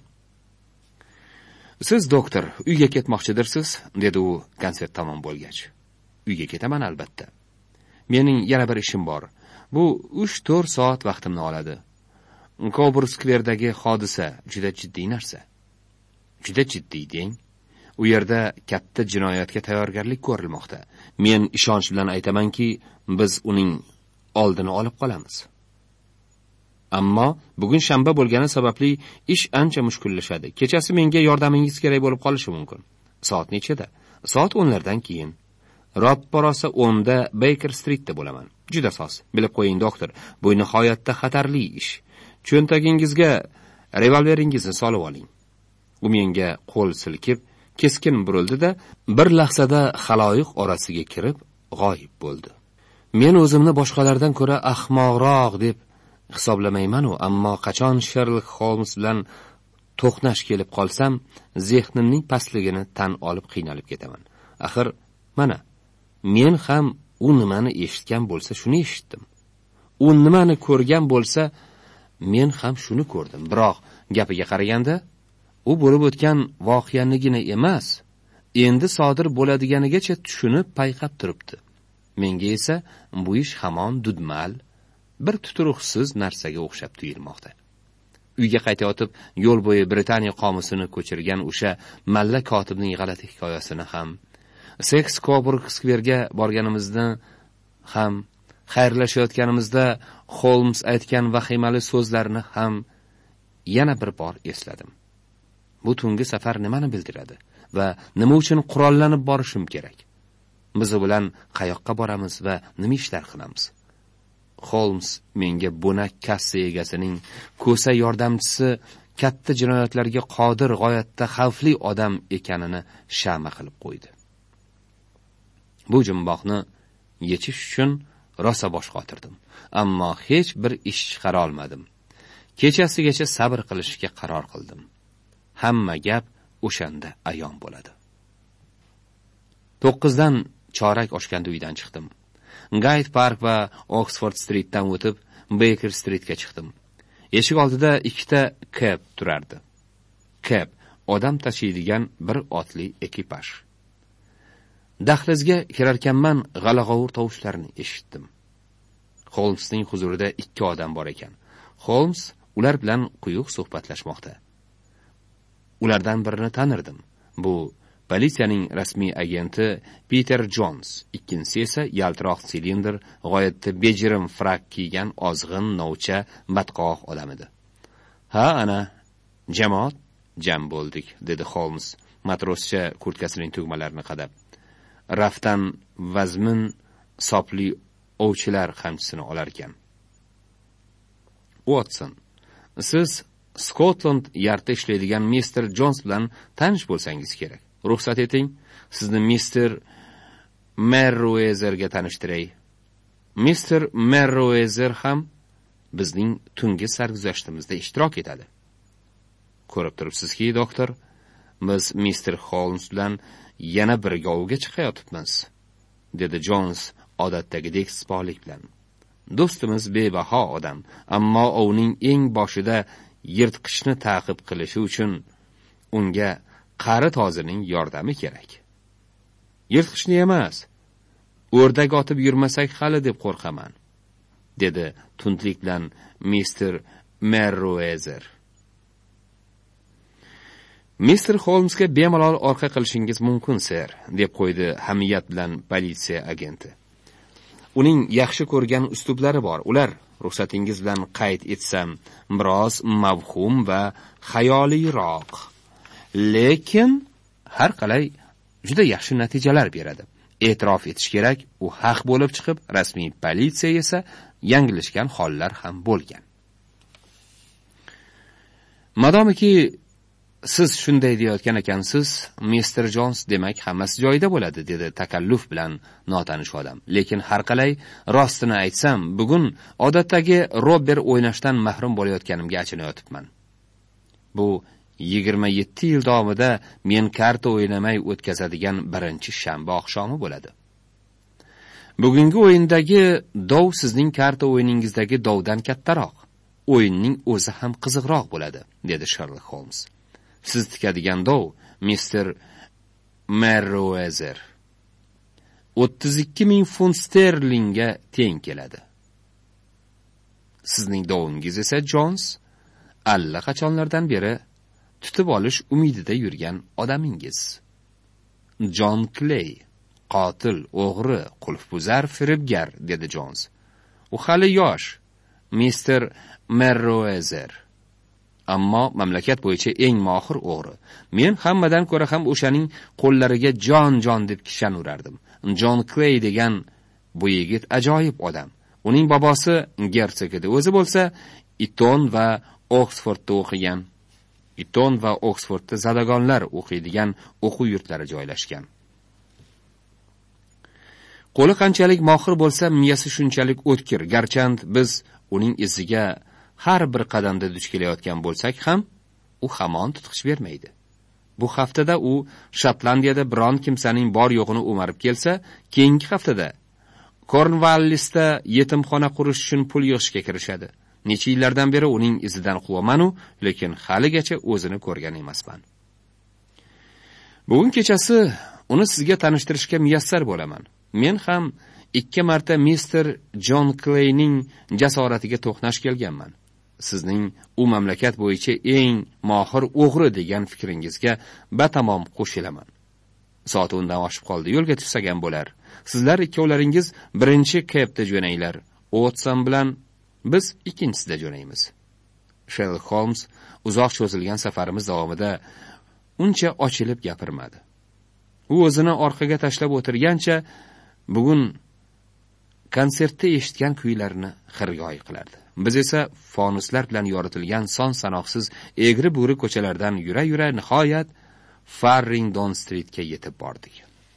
Siz doktor, uyga ketmoqchidirsiz, dedi u konsert tamom bo'lgach. Uyga ketaman albatta. Mening yana bir ishim bor. Bu uch to'rt soat vaqtimni oladi. Coburg skverdagi hodisa juda jiddiy narsa. Juda jiddiy deng. U yerda katta jinoyatga tayyorgarlik ko'rilmoqda. Men ishonch bilan aytamanki, biz uning oldini olib qolamiz. Ammo bugun shanba bo'lgani sababli ish ancha mushkullashadi. Kechasi menga yordamingiz kerak bo'lib qolishi mumkin. Soat nechida? Soat o'nlardan keyin. Roppa rosa o'nda Baker Streetda bo'laman. Juda soz. Bilib qo'ying doktor, bu nihoyatda xatarli ish. Cho'ntagingizga revolveringizni solib oling. U menga qo'l silkib, keskin burildi-da, bir lahzada xaloyiq orasiga kirib g'oyib bo'ldi. Men o'zimni boshqalardan ko'ra ahmoqroq deb hisoblamayman, ammo qachon Sherlock Holmes bilan to'qnash kelib qolsam, zehnimning pastligini tan olib qiynalib ketaman. Axir mana, men ham u nimani eshitgan bo'lsa, shuni eshitdim. U nimani ko'rgan bo'lsa, men ham shuni ko'rdim. Biroq gapiga qaraganda, u bo'lib o'tgan voqeanigina emas, endi sodir bo'ladiganigacha tushunib payqab turibdi. Menga esa bu ish hamon dudmal, bir tuturuqsiz narsaga o'xshab tuyulmoqda. Uyga qaytayotib, yo'l bo'yi Britaniya qomusini ko'chirgan o'sha malla kotibning g'alati hikoyasini ham, Seks Coburg skverga borganimizni ham, xayrlashayotganimizda Holmes aytgan vahimali so'zlarni ham yana bir bor esladim. Bu tungi safar nimani bildiradi va nima uchun qurollanib borishim kerak? Biz bilan qayoqqa boramiz va nima ishlar qilamiz? Holmes menga bo'nak kassa egasining ko'sa yordamchisi, katta jinoyatlarga qodir g'oyatda xavfli odam ekanini shama qilib qo'ydi. Bu jumboqni yechish uchun rosa bosh qotirdim, ammo hech bir ish chiqara olmadim. Kechasigacha sabr qilishga qaror qildim. Hamma gap o'shanda ayon bo'ladi. to'qqizdan chorak oshganda uydan chiqdim. Hyde Park va Oxford Streetdan o'tib, Baker Streetga chiqdim. Eshik oldida ikkita cab turardi. Cab odam tashiydigan bir otli ekipaj. Dahlizga kirarkanman g'ala-g'ovur tovushlarni eshitdim. Holmesning huzurida ikki odam bor ekan. Holmes ular bilan quyuq suhbatlashmoqda. Ulardan birini tanirdim. Bu politsiyaning rasmiy agenti Peter Jones, ikkinchisi esa yaltiroq silindr, g'oyatda bejirim frak kiygan ozg'in, novcha, badqoq odam edi. "Ha, ana, jamoat jam bo'ldik", dedi Holmes, matroscha kurtkasining tugmalarini qadab. Raftan vazmin sopli ovchilar qamchisini olar ekan. Watson, siz Scotland Yardda ishlaydigan mister Jones bilan tanish bo'lsangiz kerak. Ruxsat eting, sizni mister Merriweatherga tanishtiray. mister Merriweather ham bizning tungi sarguzashtimizda ishtirok etadi. Ko'rib turibsizki, doktor, biz mister Holmes bilan yana birga ovga chiqayotibmiz, dedi Jones odatdagidek sipolik bilan. Do'stimiz bebaho odam, ammo ovning eng boshida yirtqichni ta'qib qilishi uchun unga qari tozining yordami kerak. Yirtqichni emas, o'rdak otib yurmasak hali deb qo'rqaman, dedi tundlik bilan mister Merriweather. mister Holmesga bemalol orqa qilishingiz mumkin, ser, deb qo'ydi hamiyat bilan politsiya agenti. Uning yaxshi ko'rgan uslublari bor. Ular, ruxsatingiz bilan qayd etsam, biroz mavhum va xayoliyroq. Lekin har qalay juda yaxshi natijalar beradi. E'tirof etish kerak, u haq bo'lib chiqib, rasmiy politsiya esa yanglishgan hollar ham bo'lgan. Madomiki siz shunday deyotgan ekansiz, mister Jones, demak hammasi joyida bo'ladi, dedi takalluf bilan notanish odam. Lekin har qalay rostini aytsam, bugun odatdagi Robber o'ynashdan mahrum bo'layotganimga achinayotibman. Bu yigirma yetti yil davomida men karta o'ynamay o'tkazadigan birinchi shanba oqshomi bo'ladi. Bugungi o'yindagi dov sizning karta o'yiningizdagi dovdan kattaroq. O'yinning o'zi ham qiziqroq bo'ladi, dedi Sherlock Holmes. Siz tikadigan dov, mister Merriweather, o'ttiz ikki ming funt sterlingga teng keladi. Sizning dovingiz esa Jones, allaqachonlardan beri tutib olish umidida yurgan odamingiz. John Clay, qotil, o'g'ri, qulfbuzar, firibgar, dedi Jones. U hali yosh, mister Merriweather. Ammo mamlakat bo'yicha eng mohir o'g'ri. Men hammadan ko'ra ham o'shaning qo'llariga jon-jon deb kishan urardim. John Clay degan bu yigit ajoyib odam. Uning bobosi gersog edi. O'zi bo'lsa Eton va Oxfordda o'qigan. Eton va Oxfordda zadagonlar o'qiydigan o'quv yurtlari joylashgan. Qo'li qanchalik mohir bo'lsa, miyasi shunchalik o'tkir. Garchand biz uning iziga har bir qadamda duch kelayotgan bo'lsak ham, u hamon tutqich bermaydi. Bu haftada u Shotlandiyada biron kimsaning bor yo'g'ini o'marib kelsa, keyingi haftada Cornwallisda yetimxona qurish uchun pul yig'ishga kirishadi. Necha yillardan beri uning izidan quvaman-u, lekin haligacha o'zini ko'rgan emasman. Bugun kechasi uni sizga tanishtirishga muyassar bo'laman. Men ham ikki marta mister John Clayning jasoratiga to'qnash kelganman. Sizning u mamlakat bo'yicha eng mohir o'g'ri degan fikringizga batamom qo'shilaman. Soat o'ndan oshib qoldi, yo'lga tushsak ham bo'lar. Sizlar ikkovlaringiz birinchi kepda jo'nanglar. Watson bilan biz ikkinchisida jo'naymiz. Sherlock Holmes uzoq cho'zilgan safarimiz davomida uncha ochilib gapirmadi. U o'zini orqaga tashlab o'tirgancha bugun konsertda eshitgan kuylarini xirgoyi qilardi. Biz esa fonuslar bilan yoritilgan son sanoqsiz egri bo'ri ko'chalardan yura-yura nihoyat Farringdon Streetga yetib bordik.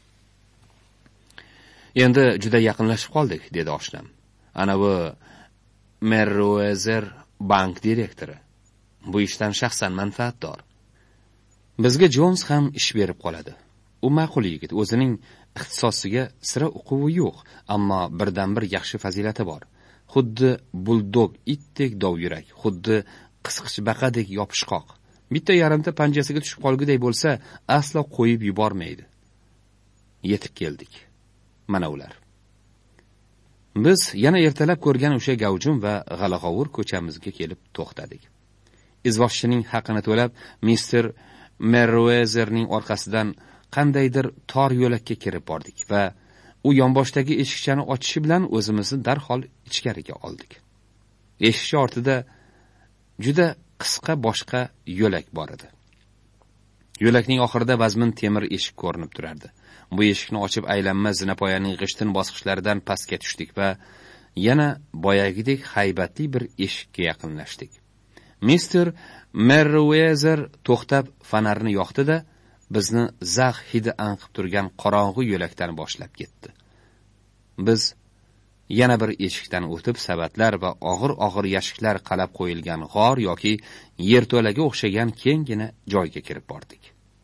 Endi juda yaqinlashib qoldik, dedi oshnam. Ana bu Merriweather bank direktori. Bu ishdan shaxsan manfaatdor. Bizga Jones ham ish berib qoladi. U ma'qul yigit, o'zining ixtisosiga sira uquvi yo'q, ammo birdan-bir yaxshi fazilati bor. Xuddi buldog itdek dovyurak, xuddi qisqichbaqadek yopishqoq. Bitta yarimta panjasiga tushib qolguday bo'lsa, aslo qo'yib yubormaydi. Yetib keldik. Mana ular. Biz yana ertalab ko'rgan o'sha gavjum va g'alag'ovur ko'chamizga kelib to'xtadik. Izvoshchining haqini to'lab, mister Merriweatherning orqasidan qandaydir tor yo'lakka kirib bordik va u yonboshdagi eshikchani ochishi bilan o'zimizni darhol ichkariga oldik. Eshikcha ortida juda qisqa boshqa yo'lak bor edi. Yo'lakning oxirida vazmin temir eshik ko'rinib turardi. Bu eshikni ochib aylanma zinapoyaning g'ishtin bosqichlaridan pastga tushdik va yana boyagidek haybatli bir eshikka yaqinlashdik. mister Merriweather to'xtab fonarni yoqdi-da, bizni zax hidi anqib turgan qorong'u yo'lakdan boshlab ketdi. Biz yana bir eshikdan o'tib, sabatlar va og'ir-og'ir yashiklar qalab qo'yilgan g'or yoki yerto'laga o'xshagan kenggina joyga kirib bordik.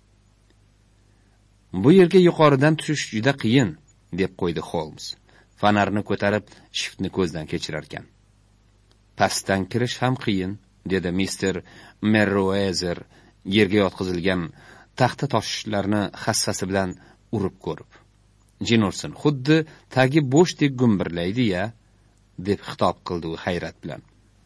Bu yerga yuqoridan tushish juda qiyin, deb qo'ydi Holmes, fonarni ko'tarib shiftni ko'zdan kechirar ekan. Pastdan kirish ham qiyin, dedi mister Merriweather yerga yotqizilgan taxta toshlarni hassasi bilan urib ko'rib. Jinurson xuddi tagi bo'shdek gumburlaydi-ya, deb xitob qildi u hayrat bilan.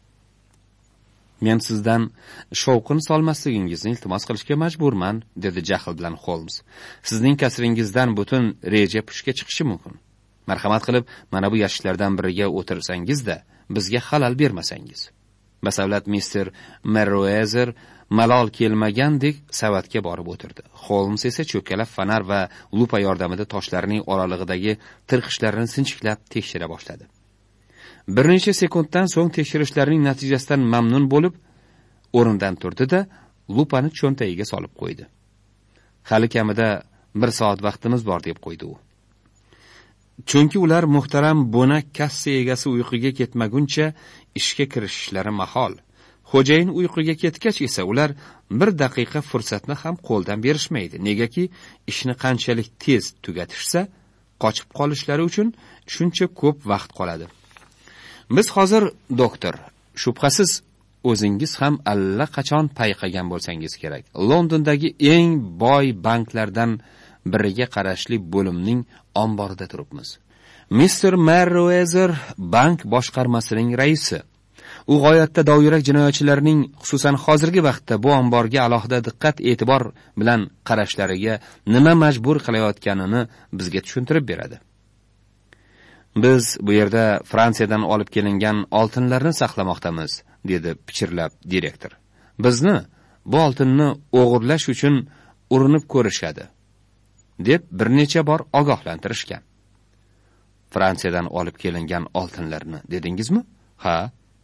Men sizdan shovqin solmasligingizni iltimos qilishga majburman, dedi jahl bilan Holmes. Sizning kasringizdan butun reja pushga chiqishi mumkin. Marhamat qilib, mana bu yashiklardan biriga o'tirsangiz-da, bizga xalal bermasangiz. Basavlat mister Merriweather malol kelmagandek savatga borib o'tirdi. Holmes esa cho'kkalab fonar va lupa yordamida toshlarning oralig'idagi tirqishlarni sinchiklab tekshira boshladi. Bir necha sekunddan so'ng tekshirishlarning natijasidan mamnun bo'lib, o'rnidan turdi-da, lupani cho'ntagiga solib qo'ydi. Hali kamida bir soat vaqtimiz bor, deb qo'ydi u. Chunki ular muhtaram bo'nak kassa egasi uyquga ketmaguncha ishga kirishishlari mahol. Xo'jayin uyquga ketgach esa ular bir daqiqa fursatni ham qo'ldan berishmaydi. Negaki ishni qanchalik tez tugatishsa, qochib qolishlari uchun shuncha ko'p vaqt qoladi. Biz hozir doktor, shubhasiz o'zingiz ham allaqachon payqagan bo'lsangiz kerak. Londondagi eng boy banklardan biriga qarashli bo'limning omborida turibmiz. mister Merriweather bank boshqarmasining raisi. U g'oyatda dovyurak jinoyatchilarning, xususan hozirgi vaqtda bu omborga alohida diqqat e'tibor bilan qarashlariga nima majbur qilayotganini bizga tushuntirib beradi. Biz bu yerda Fransiyadan olib kelingan oltinlarni saqlamoqdamiz, dedi pichirlab direktor. Bizni bu oltinni o'g'irlash uchun urinib ko'rishadi, deb bir necha bor ogohlantirishgan. Fransiyadan olib kelingan oltinlarni dedingizmi? Ha.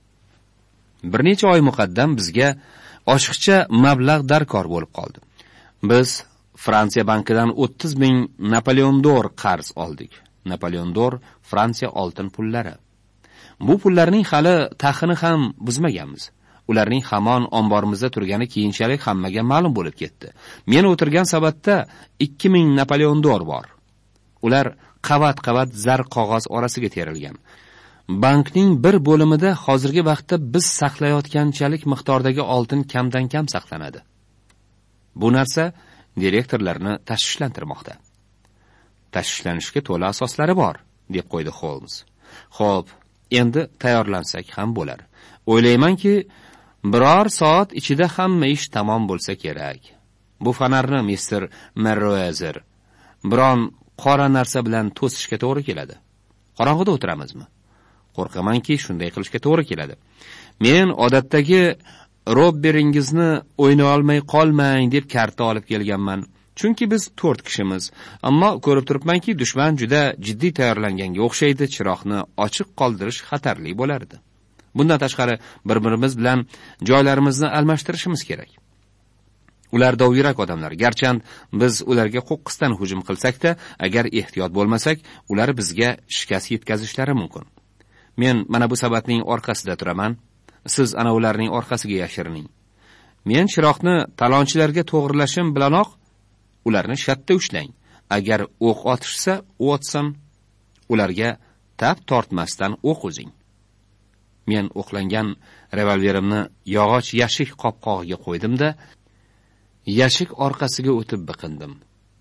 Bir necha oy muqaddam bizga oshiqcha mablag' darkor bo'lib qoldi. Biz Fransiya bankidan o'ttiz ming Napoleon d'Or qarz oldik. Napoleon d'Or Fransiya oltin pullari. Bu pullarning hali taxini ham buzmaganmiz. Ularning hamon omborimizda turgani keyinchalik hammaga ma'lum bo'lib ketdi. Men o'tirgan sabatda ikki ming Napoleon d'Or bor. Ular qavat-qavat zar qog'oz orasiga terilgan. Bankning bir bo'limida hozirgi vaqtda biz saqlayotganchalik miqdordagi oltin kamdan kam saqlanadi. Bu narsa direktorlarni tashvishlantirmoqda. Tashvishlanishga to'la asoslari bor, deb qo'ydi Holmes. Xo'p, endi tayyorlansak ham bo'lar. O'ylaymanki, biror soat ichida hamma ish tamom bo'lsa kerak. Bu fonarni mister Merriweather biron qora narsa bilan to'sishga to'g'ri keladi. Qorong'ida o'tiramizmi? Qo'rqamanki, shunday qilishga to'g'ri keladi. Men odatdagi robberingizni o'ynay olmay qolmang deb karta olib kelganman. Chunki biz to'rt kishimiz, ammo ko'rib turibmanki, dushman juda jiddiy tayyorlanganga o'xshaydi. Chiroqni ochiq qoldirish xatarli bo'lardi. Bundan tashqari bir-birimiz bilan joylarimizni almashtirishimiz kerak. Ular dovyurak odamlar. Garchand biz ularga qo'qqisdan hujum qilsak-da, agar ehtiyot bo'lmasak, ular bizga shikast yetkazishlari mumkin. Men mana bu sabatning orqasida turaman. Siz ana ularning orqasiga yashirining. Men chiroqni talonchilarga to'g'rilashim bilanoq ularni shatda ushlang. Agar o'q otishsa, o'tsin. Ularga tap tortmasdan o'q uzing. Men o'qlangan revolverimni yog'och yashik qopqog'iga qo'ydim-da, yashik orqasiga o'tib biqindim.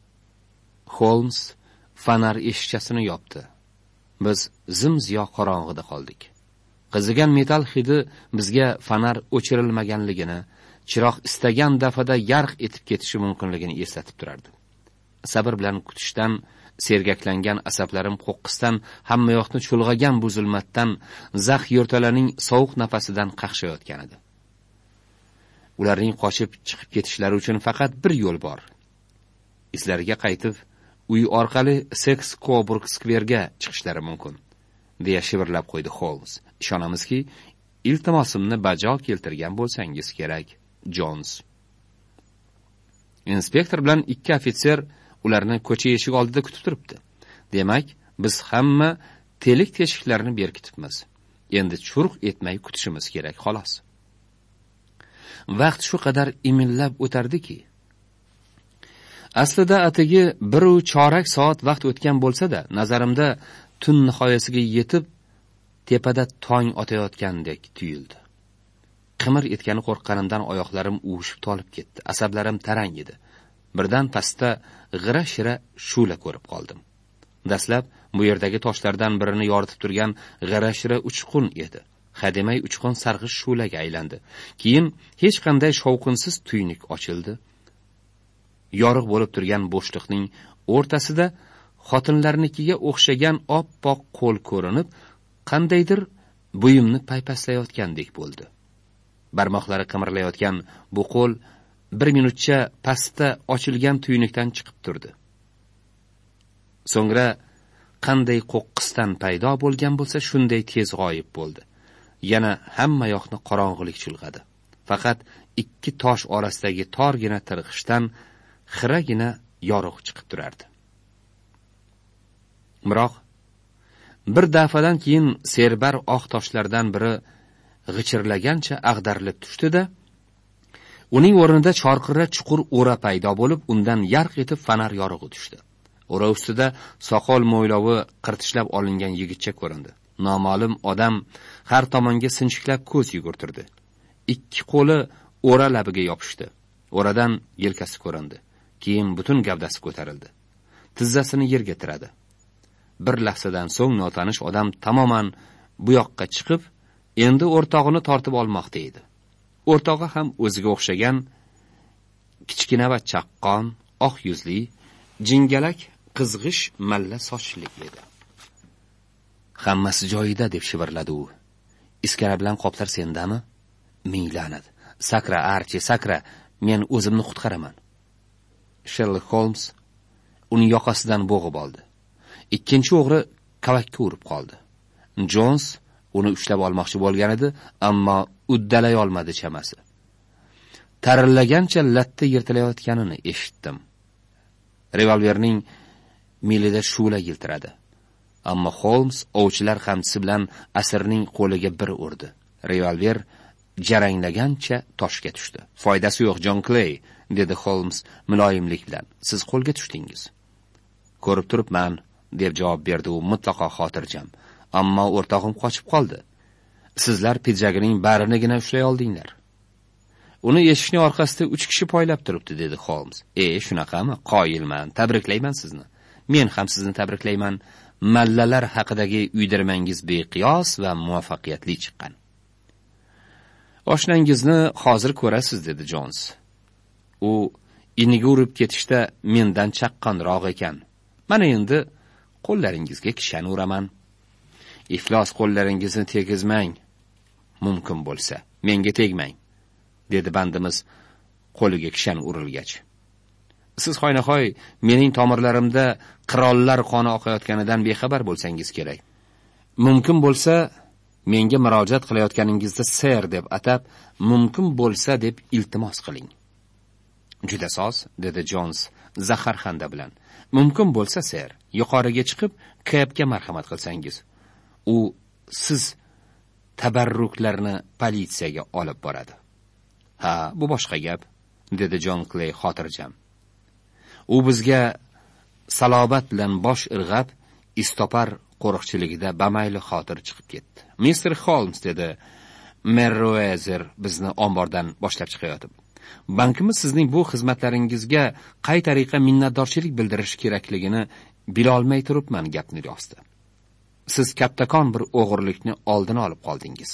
Holmes fonar eshikchasini yopdi. Biz zim-ziyo qorong'ida qoldik. Qizigan metal hidi bizga fonar o'chirilmaganligini, chiroq istagan dafada yarq etib ketishi mumkinligini eslatib turardi. Sabr bilan kutishdan sergaklangan asablarim qo'qqisdan hamma yoqni chulg'agan bu zulmatdan, zax yo'rtalarning sovuq nafasidan qaqshayotgan edi. Ularning qochib chiqib ketishlari uchun faqat bir yo'l bor. Izlariga qaytib, uy orqali Seks Coburg skverga chiqishlari mumkin. deya shivirlab qo'ydi Holmes. Ishonamizki, iltimosimni bajo keltirgan bo'lsangiz kerak, Jons. Inspektor bilan ikki ofitser ularni ko'cha eshigi oldida kutib turibdi. Demak, biz hamma telik teshiklarni berkitibmiz. Endi churq etmay kutishimiz kerak, xolos. Vaqt shu qadar imillab o'tardiki, aslida atigi bir u chorak soat vaqt o'tgan bo'lsa-da, nazarimda tun nihoyasiga yetib, tepada tong otayotgandek tuyuldi. Qimir etgani qo'rqqanimdan oyoqlarim uvishib tolib ketdi. Asablarim tarang edi. Birdan pastda g'ira-shira shula ko'rib qoldim. Dastlab bu yerdagi toshlardan birini yoritib turgan g'ira-shira uchqun edi. Hademay uchqun sarg'ish shulaga aylandi. Keyin hech qanday shovqinsiz tuynik ochildi. Yorug' bo'lib turgan bo'shliqning o'rtasida xotinlarnikiga o'xshagan oppoq qo'l ko'rinib, qandaydir buyumni paypaslayotgandek bo'ldi. Barmoqlari qimirlayotgan bu qo'l bir minutcha pastda ochilgan tuynikdan chiqib turdi. So'ngra qanday qo'qqisdan paydo bo'lgan bo'lsa, shunday tez g'oyib bo'ldi. Yana hamma yoqni qorong'ilik chulg'adi. Faqat ikki tosh orasidagi torgina tirg'ishdan xiragina yorug' chiqib turardi. Biroq bir dafadan keyin serbar oq toshlardan biri g'ichirlagancha ag'darilib tushdi-da, uning o'rnida chorqira chuqur o'ra paydo bo'lib, undan yarq etib fanar yorug'i tushdi. O'ra ustida soqol mo'ylovi qirtishlab olingan yigitcha ko'rindi. Noma'lum odam har tomonga sinchiklab ko'z yugurtirdi. Ikki qo'li o'ra labiga yopishdi. O'radan yelkasi ko'rindi. Keyin butun gavdasi ko'tarildi. Tizzasini yerga tiradi. Bir lahzadan so'ng notanish odam tamoman bu yoqqa chiqib, endi o'rtog'ini tortib olmoqda edi. O'rtog'i ham o'ziga o'xshagan kichkina va chaqqon, oq yuzli, jingalak, qizg'ish malla sochli edi. Hammasi joyida deb shivirladi u. Iskara bilan qoplar sendami? Ming la'nat. Sakra, Archi, sakra, men o'zimni qutqaraman. Sherlock Holmes uning yoqasidan bo'g'ib oldi. Ikkinchi o'g'ri kavakka urib qoldi. Jons uni ushlab olmoqchi bo'lgan edi, ammo uddalay olmadi chamasi. Tarillagancha latta yirtilayotganini eshitdim. Revolverning milida shula yiltiradi. Ammo Holmes ovchilar qamchisi bilan asirning qo'liga bir urdi. Revolver jaranglagancha toshga tushdi. Foydasi yo'q, John Clay, dedi Holmes muloyimlik bilan. Siz qo'lga tushdingiz. Ko'rib turibman, deb javob berdi u mutlaqo xotirjam. Ammo o'rtog'im qochib qoldi. Sizlar pidjagining barinigina ushlay oldinglar. Uni eshikning orqasida uch kishi poylab turibdi, dedi Holmes. E, shunaqami? Qoyilman, tabriklayman sizni. Men ham sizni tabriklayman. Mallalar haqidagi uydirmangiz beqiyos va muvaffaqiyatli chiqqan. Oshnangizni hozir ko'rasiz, dedi Jons. U iniga urib ketishda mendan chaqqonroq ekan. Mana endi qo'llaringizga kishan uraman. Iflos qo'llaringizni tegizmang. Mumkin bo'lsa, menga tegmang, dedi bandimiz qo'liga kishan urilgach. Siz hoynahoy mening tomirlarimda qirollar qoni oqayotganidan bexabar bo'lsangiz kerak. Mumkin bo'lsa, menga murojaat qilayotganingizda ser deb atab, mumkin bo'lsa deb iltimos qiling. Juda soz, dedi Jons zaharxanda bilan. Mumkin bo'lsa ser, yuqoriga chiqib, Kepga marhamat qilsangiz. U siz tabarruklarni politsiyaga olib boradi. Ha, bu boshqa gap, dedi John Clay xotirjam. U bizga salobat bilan bosh irg'ab, istopar qo'riqchiligida bamayli xotir chiqib ketdi. Mister Holmes, dedi Merroezer bizni ombordan boshlab chiqayotib. Bankimiz sizning bu xizmatlaringizga qay tariqa minnatdorchilik bildirish kerakligini bilolmay turibman gapni rosti. Siz kattakon bir o'g'irlikni oldini olib qoldingiz.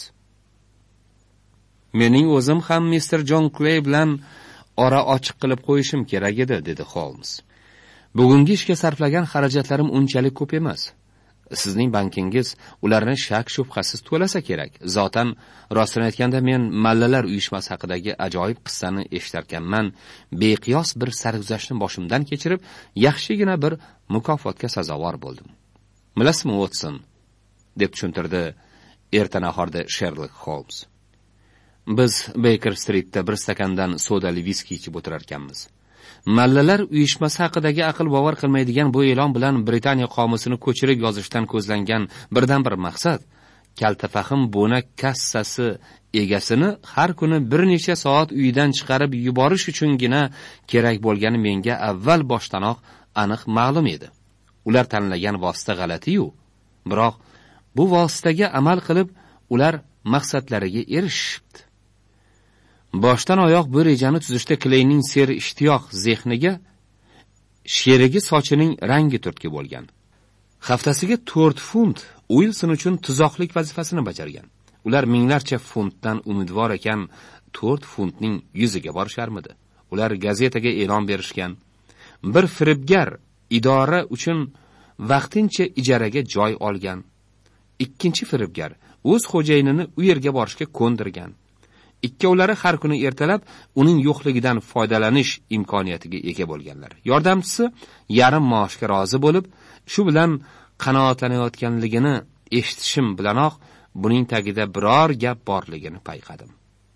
Mening o'zim ham mister John Clay bilan ora ochiq qilib qo'yishim kerak edi, dedi Holmes. Bugungi ishga sarflagan xarajatlarim unchalik ko'p emas. Sizning bankingiz ularni shak shubhasiz to'lasa kerak. Zotan rostini aytganda men mallalar uyushmasi haqidagi ajoyib qissani eshitarkanman, beqiyos bir sarguzashtni boshimdan kechirib, yaxshigina bir mukofotga sazovor bo'ldim. Bilasizmi, Watson, deb tushuntirdi erta nahorda Sherlok Holmes. Biz Baker Streetda bir stakandan sodali viski ichib o'tirar ekanmiz. Mallalar uyushmasi haqidagi aql bovar qilmaydigan bu e'lon bilan Britaniya qomusini ko'chirib yozishdan ko'zlangan birdan bir maqsad kaltafahm bo'nak kassasi egasini har kuni bir necha soat uyidan chiqarib yuborish uchungina kerak bo'lgani menga avval boshdanoq aniq ma'lum edi. Ular tanlagan vosita g'alati-yu, biroq bu vositaga amal qilib ular maqsadlariga erishibdi. Boshdan oyoq bu rejani tuzishda Kleyning ser ishtiyoq zehniga sherigi sochining rangi turtki bo'lgan. Haftasiga to'rt funt Uilson uchun tuzoqlik vazifasini bajargan. Ular minglarcha funtdan umidvor ekan, to'rt funtning yuziga borisharmidi? Ular gazetaga e'lon berishgan. Bir firibgar idora uchun vaqtincha ijaraga joy olgan. Ikkinchi firibgar o'z xo'jayinini u yerga borishga ko'ndirgan. Ikkovlari har kuni ertalab uning yo'qligidan foydalanish imkoniyatiga ega bo'lganlar. Yordamchisi yarim maoshga rozi bo'lib, shu bilan qanoatlanayotganligini eshitishim bilanoq buning tagida biror gap borligini payqadim.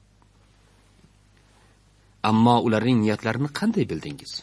Ammo ularning niyatlarini qanday bildingiz?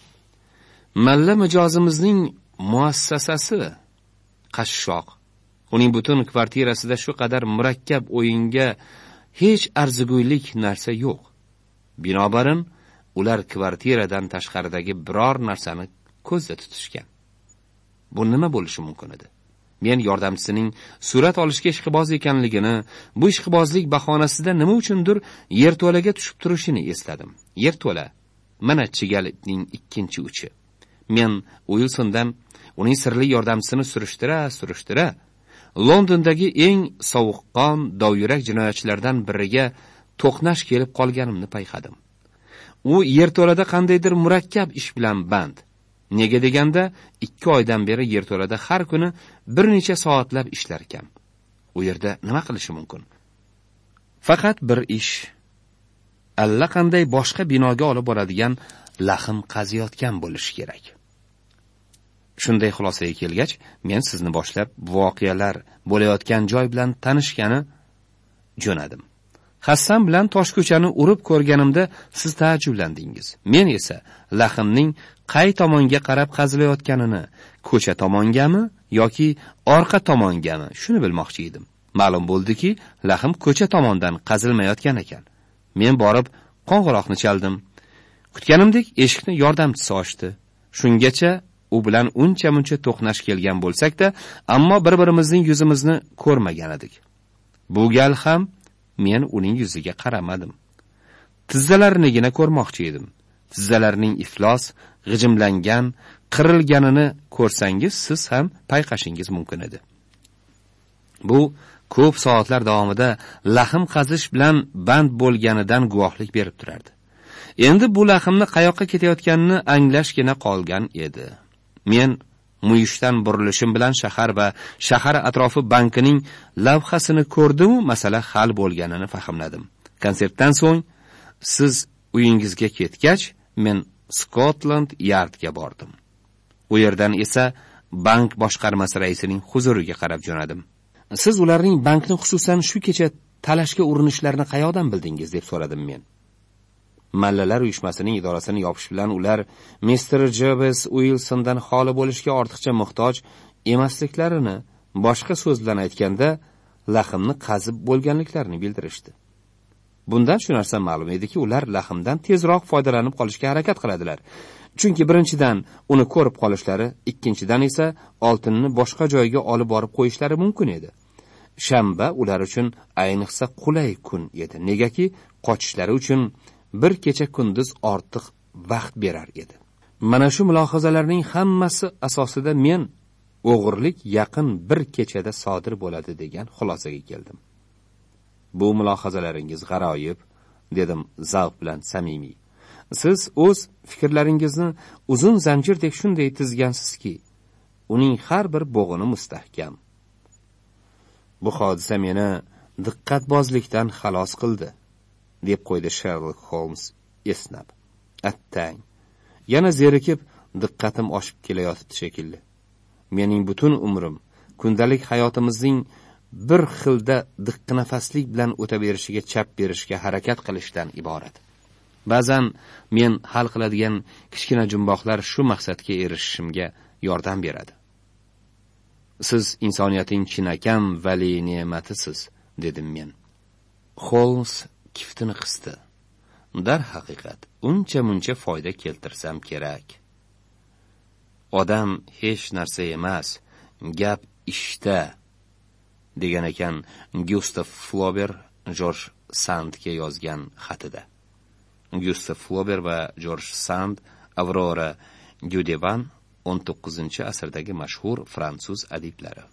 Malla mijozimizning muassasasi qashshoq. Uning butun kvartirasida shu qadar murakkab o'yinga hech arzigulik narsa yo'q. Binobarin, ular kvartiradan tashqaridagi biror narsani ko'zda tutishgan. Bu nima bo'lishi mumkin edi? Men yordamchisining surat olishga ishqiboz ekanligini, bu ishqibozlik bahonasida nima uchundir yerto'laga tushib turishini esladim. Yerto'la mana chigalning ikkinchi uchi. Men Uilsondan uning sirli yordamchisini surishtira-surishtira Londondagi eng sovuqqon dovyurak jinoyatchilardan biriga to'qnash kelib qolganimni payqadim. U yerto'lada qandaydir murakkab ish bilan band. Nega deganda, ikki oydan beri yerto'lada har kuni bir necha soatlab ishlar ekan. U yerda nima qilishi mumkin? Faqat bir ish. Allaqanday boshqa binoga olib boradigan lahm qaziyotgan bo'lishi kerak. Shunday xulosaga kelgach, men sizni boshlab voqealar bo'layotgan joy bilan tanishgani jo'nadim. Hassan bilan Toshko'chani urib ko'rganimda siz taajjublandingiz. Men esa lahmning qay tomonga qarab qazilayotganini, ko'cha tomongami yoki orqa tomongami, shuni bilmoqchi edim. Ma'lum bo'ldiki, lahm ko'cha tomondan qazilmayotgan ekan. Men borib qo'ng'iroqni chaldim. Kutganimdek eshikni yordamchisi ochdi. Shungacha u bilan uncha-muncha to'qnash kelgan bo'lsak-da, ammo bir-birimizning yuzimizni ko'rmagan edik. Bu gal ham men uning yuziga qaramadim. Tizzalarinigina ko'rmoqchi edim. Tizzalarining iflos, g'ijimlangan, qirilganini ko'rsangiz, siz ham payqashingiz mumkin edi. Bu ko'p soatlar davomida lahm qazish bilan band bo'lganidan guvohlik berib turardi. Endi bu lahmni qayoqqa ketayotganini anglashgina qolgan edi. Men muyishdan burilishim bilan shahar va shahar atrofi bankining lavhasini ko'rdim, masala hal bo'lganini fahmladim. Konsertdan so'ng siz uyingizga ketgach, men Scotland Yardga bordim. U yerdan esa bank boshqarmasi raisining huzuriga qarab jo'nadim. Siz ularning bankni xususan shu kecha talashga urinishlarini qayoqdan bildingiz deb so'radim men. Mallalar uyushmasining idorasini yopish bilan ular mister Jabez Uilsondan xoli bo'lishga ortiqcha muhtoj emasliklarini, boshqa so'z bilan aytganda, lahmni qazib bo'lganliklarini bildirishdi. Bundan shu narsa ma'lum ediki, ular lahmdan tezroq foydalanib qolishga harakat qiladilar. Chunki birinchidan uni ko'rib qolishlari, ikkinchidan esa oltinni boshqa joyga olib borib qo'yishlari mumkin edi. Shanba ular uchun ayniqsa qulay kun edi. Negaki, qochishlari uchun bir kecha kunduz ortiq vaqt berar edi. Mana shu mulohazalarning hammasi asosida men o'g'irlik yaqin bir kechada sodir bo'ladi degan xulosaga keldim. Bu mulohazalaringiz g'aroyib, dedim zavq bilan samimiy. Siz o'z fikrlaringizni uzun zanjirdek shunday tizgansizki, uning har bir bo'g'ini mustahkam. Bu hodisa meni diqqatbozlikdan xalos qildi, deb qo'ydi Sherlok Holmes esnab. Attang, yana zerikib diqqatim oshib kelayotdi shekilli. Mening butun umrim kundalik hayotimizning bir xilda diqqinafaslik bilan o'taverishiga chap berishga harakat qilishdan iborat. Ba'zan men hal qiladigan kichkina jumboqlar shu maqsadga erishishimga yordam beradi. Siz insoniyatning chinakam vali ne'matisiz, dedim men. Holmes kiftini qisdi. Dar haqiqat, uncha-muncha foyda keltirsam kerak. Odam hech narsa emas, gap ishda, degan ekan Gustav Flaubert Jorj Sandga yozgan xatida. Gustav Flaubert va Jorj Sand Aurora Gudevan o'n to'qqizinchi asrdagi mashhur fransuz adiblari.